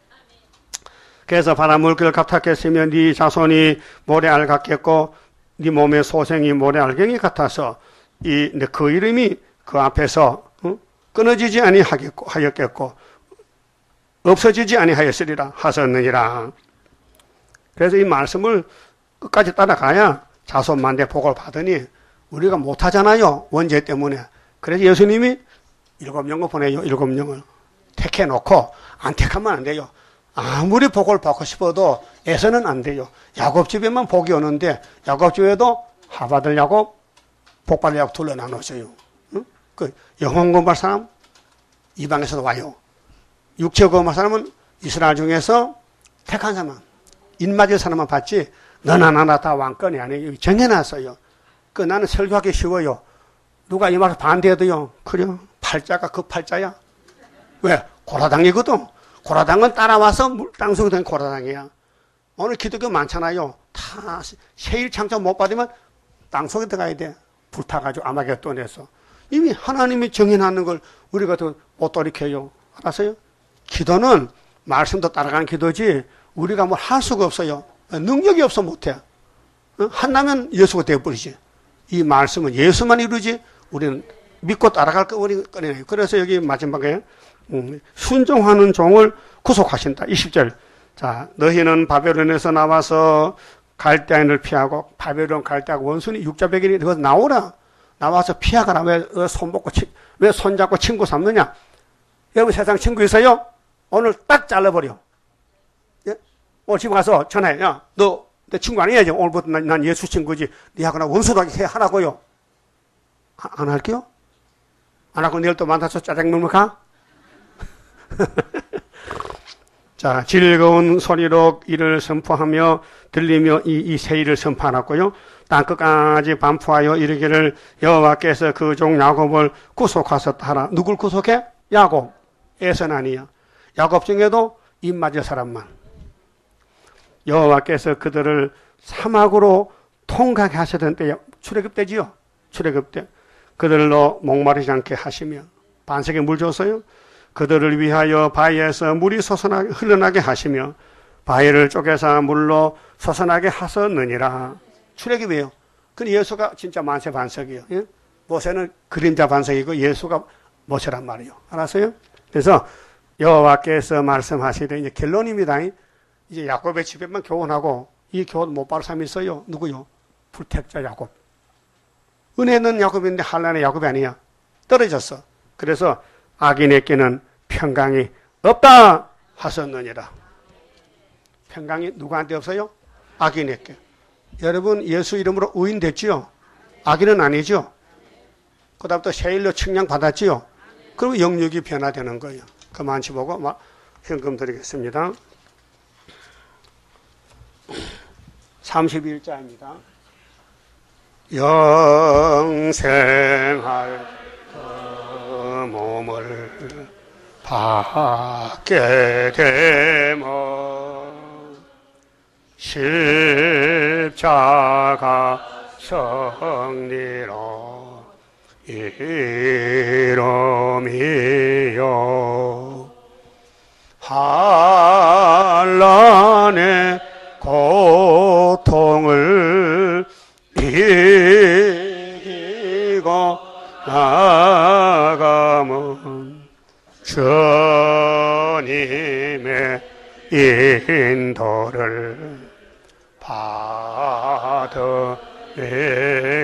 그래서 바다 물결 같았겠으면 네 자손이 모래알 같겠고 네 몸의 소생이 모래알갱이 같아서 이 그 이름이 그 앞에서 어? 끊어지지 아니하겠고 하였겠고 없어지지 아니하였으리라 하셨느니라. 그래서 이 말씀을 끝까지 따라가야 자손만대 복을 받으니 우리가 못하잖아요. 원죄 때문에. 그래서 예수님이 일곱 영을 보내요. 일곱 영을 택해놓고 안 택하면 안 돼요. 아무리 복을 받고 싶어도 애서는 안 돼요. 야곱 집에만 복이 오는데 야곱 집에도 하받을 야곱, 복 받을 야곱 둘러 나눴어요. 응? 그 영혼 공부할 사람 이방에서도 와요. 육체 공부할 사람은 이스라엘 중에서 택한 사람, 입맞을 사람만 받지 너나 나나 다 왕권이 아니에요. 정해놨어요. 그 나는 설교하기 쉬워요. 누가 이 말을 반대해도요. 그래요. 팔자가 그 팔자야. 왜? 고라당이거든. 고라당은 따라와서 땅속에 된 고라당이야. 오늘 기독교 많잖아요. 다 세일 창조 못 받으면 땅속에 들어가야 돼. 불타가지고 아마겟돈에서. 이미 하나님이 정해놨는 걸 우리가 더 못 돌이켜요. 알았어요? 기도는 말씀도 따라가는 기도지 우리가 뭘 할 수가 없어요. 능력이 없어 못해. 한다면 예수가 되어버리지. 이 말씀은 예수만 이루지 우리는 믿고 따라갈 거 우리 꺼내요. 그래서 여기 마지막에 음, 순종하는 종을 구속하신다. 이십 절. 자, 너희는 바벨론에서 나와서 갈대아인을 피하고 바벨론 갈대아 원수니 육자백인이 그거 나오라. 나와서 피하거라. 왜 손 먹고 왜 손잡고 친구 삼느냐? 여러분 세상 친구 있어요? 오늘 딱 잘라버려. 예? 오늘 집에 가서 전화해. 야, 너 내 친구 아니야지. 오늘부터 난, 난 예수 친구지. 니하고 나 원수하게 하라고요. 아, 안 할게요? 안 하고 내일 또 만나서 짜장 먹으러 가? 자, 즐거운 소리로 이를 선포하며 들리며 이, 이 세일을 선포하았고요. 땅끝까지 반포하여 이르기를 여호와께서 그 종 야곱을 구속하셨다 하라. 누굴 구속해? 야곱. 에서는 아니야. 야곱 중에도 입맞을 사람만. 여호와께서 그들을 사막으로 통과하게 하시던 때 출애굽 때지요. 출애굽 때 그들로 목마르지 않게 하시며 반석에 물 줬어요. 그들을 위하여 바위에서 물이 솟아나게 흘러나게 하시며 바위를 쪼개서 물로 솟아나게 하셨느니라. 출애굽이에요. 근데 예수가 진짜 만세 반석이에요. 예? 모세는 그림자 반석이고 예수가 모세란 말이에요. 알았어요? 그래서 여호와께서 말씀하시되 이제 결론입니다. 이제 야곱의 집에만 교훈하고 이 교훈 못 바른 사람이 있어요. 누구요? 불택자 야곱. 은혜는 야곱인데 한란의 야곱이 아니야. 떨어졌어. 그래서 악인에게는 평강이 없다 하셨느니라. 평강이 누구한테 없어요? 악인에게. 여러분 예수 이름으로 의인 됐지요? 악인은 아니죠? 그 다음부터 세일로 측량 받았지요? 그럼 영육이 변화되는 거예요. 그만치 보고 현금 드리겠습니다. 삼십일 자입니다. 영생할 그 몸을 받게 되면 십자가 성리로 이름이요 한란의 고통을 이기고 나가면 주님의 인도를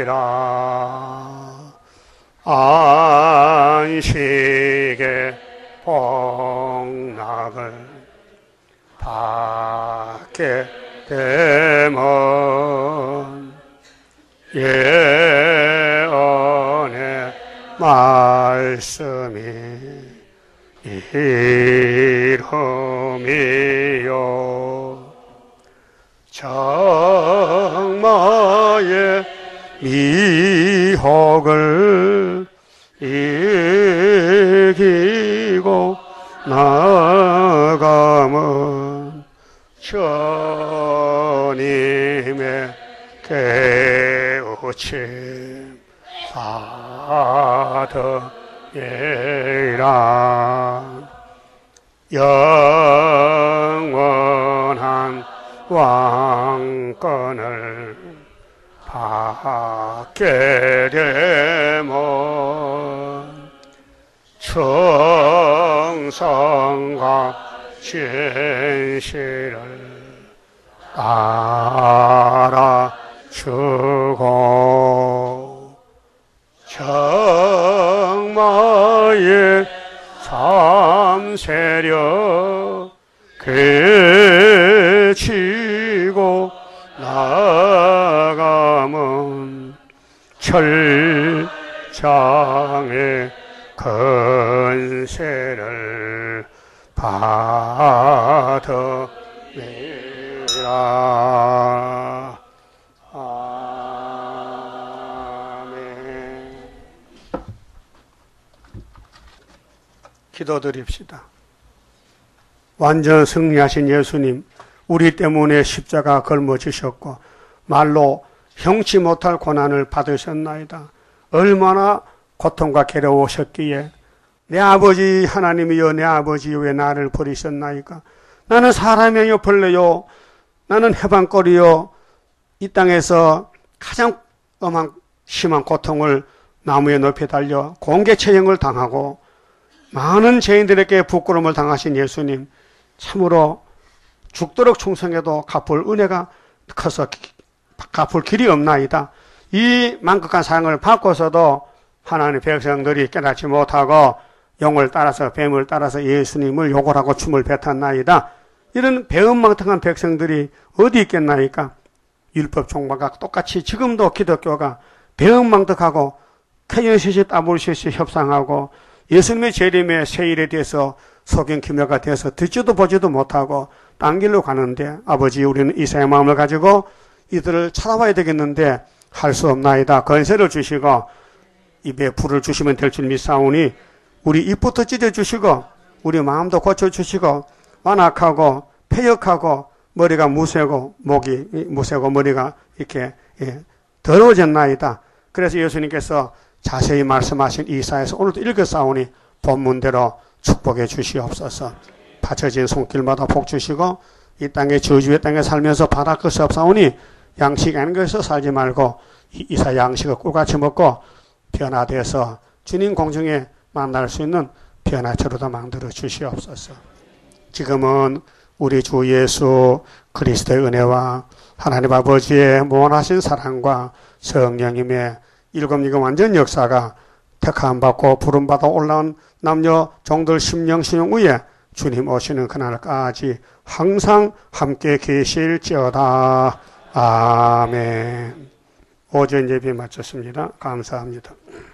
받으리라. 안식에 대먼 예언의 말씀이 이름이요 정마의 미혹을 이기고 나가면 주님의 깨우침 받으리라. 영원한 왕권을 받게 되면 충성과 진실을 알아주고 정마의 삼세력 그치고 나가면 철장의 건세를 받으리라. 아멘. 기도드립시다. 완전 승리하신 예수님, 우리 때문에 십자가 걸머지셨고 말로 형치 못할 고난을 받으셨나이다. 얼마나 고통과 괴로우셨기에 내 아버지 하나님이여, 내 아버지 왜 나를 버리셨나이까? 나는 사람이요 벌레요, 나는 해방거리요, 이 땅에서 가장 엄한 심한 고통을 나무에 높이 달려 공개처형을 당하고 많은 죄인들에게 부끄러움을 당하신 예수님, 참으로 죽도록 충성해도 갚을 은혜가 커서 갚을 길이 없나이다. 이 만극한 사랑을 받고서도 하나님의 백성들이 깨닫지 못하고 영을 따라서, 뱀을 따라서 예수님을 욕을 하고 춤을 뱉었나이다. 이런 배은망덕한 백성들이 어디 있겠나이까? 율법 종파가 똑같이 지금도 기독교가 배은망덕하고 케이엔씨씨 더블유씨씨 협상하고 예수님의 재림의 세일에 대해서 소경기묘가 돼서 듣지도 보지도 못하고 딴 길로 가는데, 아버지 우리는 이사의 마음을 가지고 이들을 찾아봐야 되겠는데 할 수 없나이다. 건세를 주시고 입에 불을 주시면 될 줄 믿사오니 우리 입부터 찢어주시고 우리 마음도 고쳐주시고 완악하고 폐역하고 머리가 무쇠고 목이 무쇠고 머리가 이렇게 예, 더러워졌나이다. 그래서 예수님께서 자세히 말씀하신 이사야서 오늘도 읽었사오니 본문대로 축복해 주시옵소서. 받쳐진 손길마다 복 주시고 이 땅에 저주의 땅에 살면서 바랄 것이 없사오니 양식 아닌 것에서 살지 말고 이사 양식을 꿀같이 먹고 변화돼서 주님 공중에 만날 수 있는 변화처로도 만들어 주시옵소서. 지금은 우리 주 예수 그리스도의 은혜와 하나님 아버지의 무한하신 사랑과 성령님의 일곱일곱 완전 역사가 택함받고 부름받아 올라온 남녀 종들 심령 신용 위에 주님 오시는 그날까지 항상 함께 계실지어다. 아멘. 오전 예배 마쳤습니다. 감사합니다.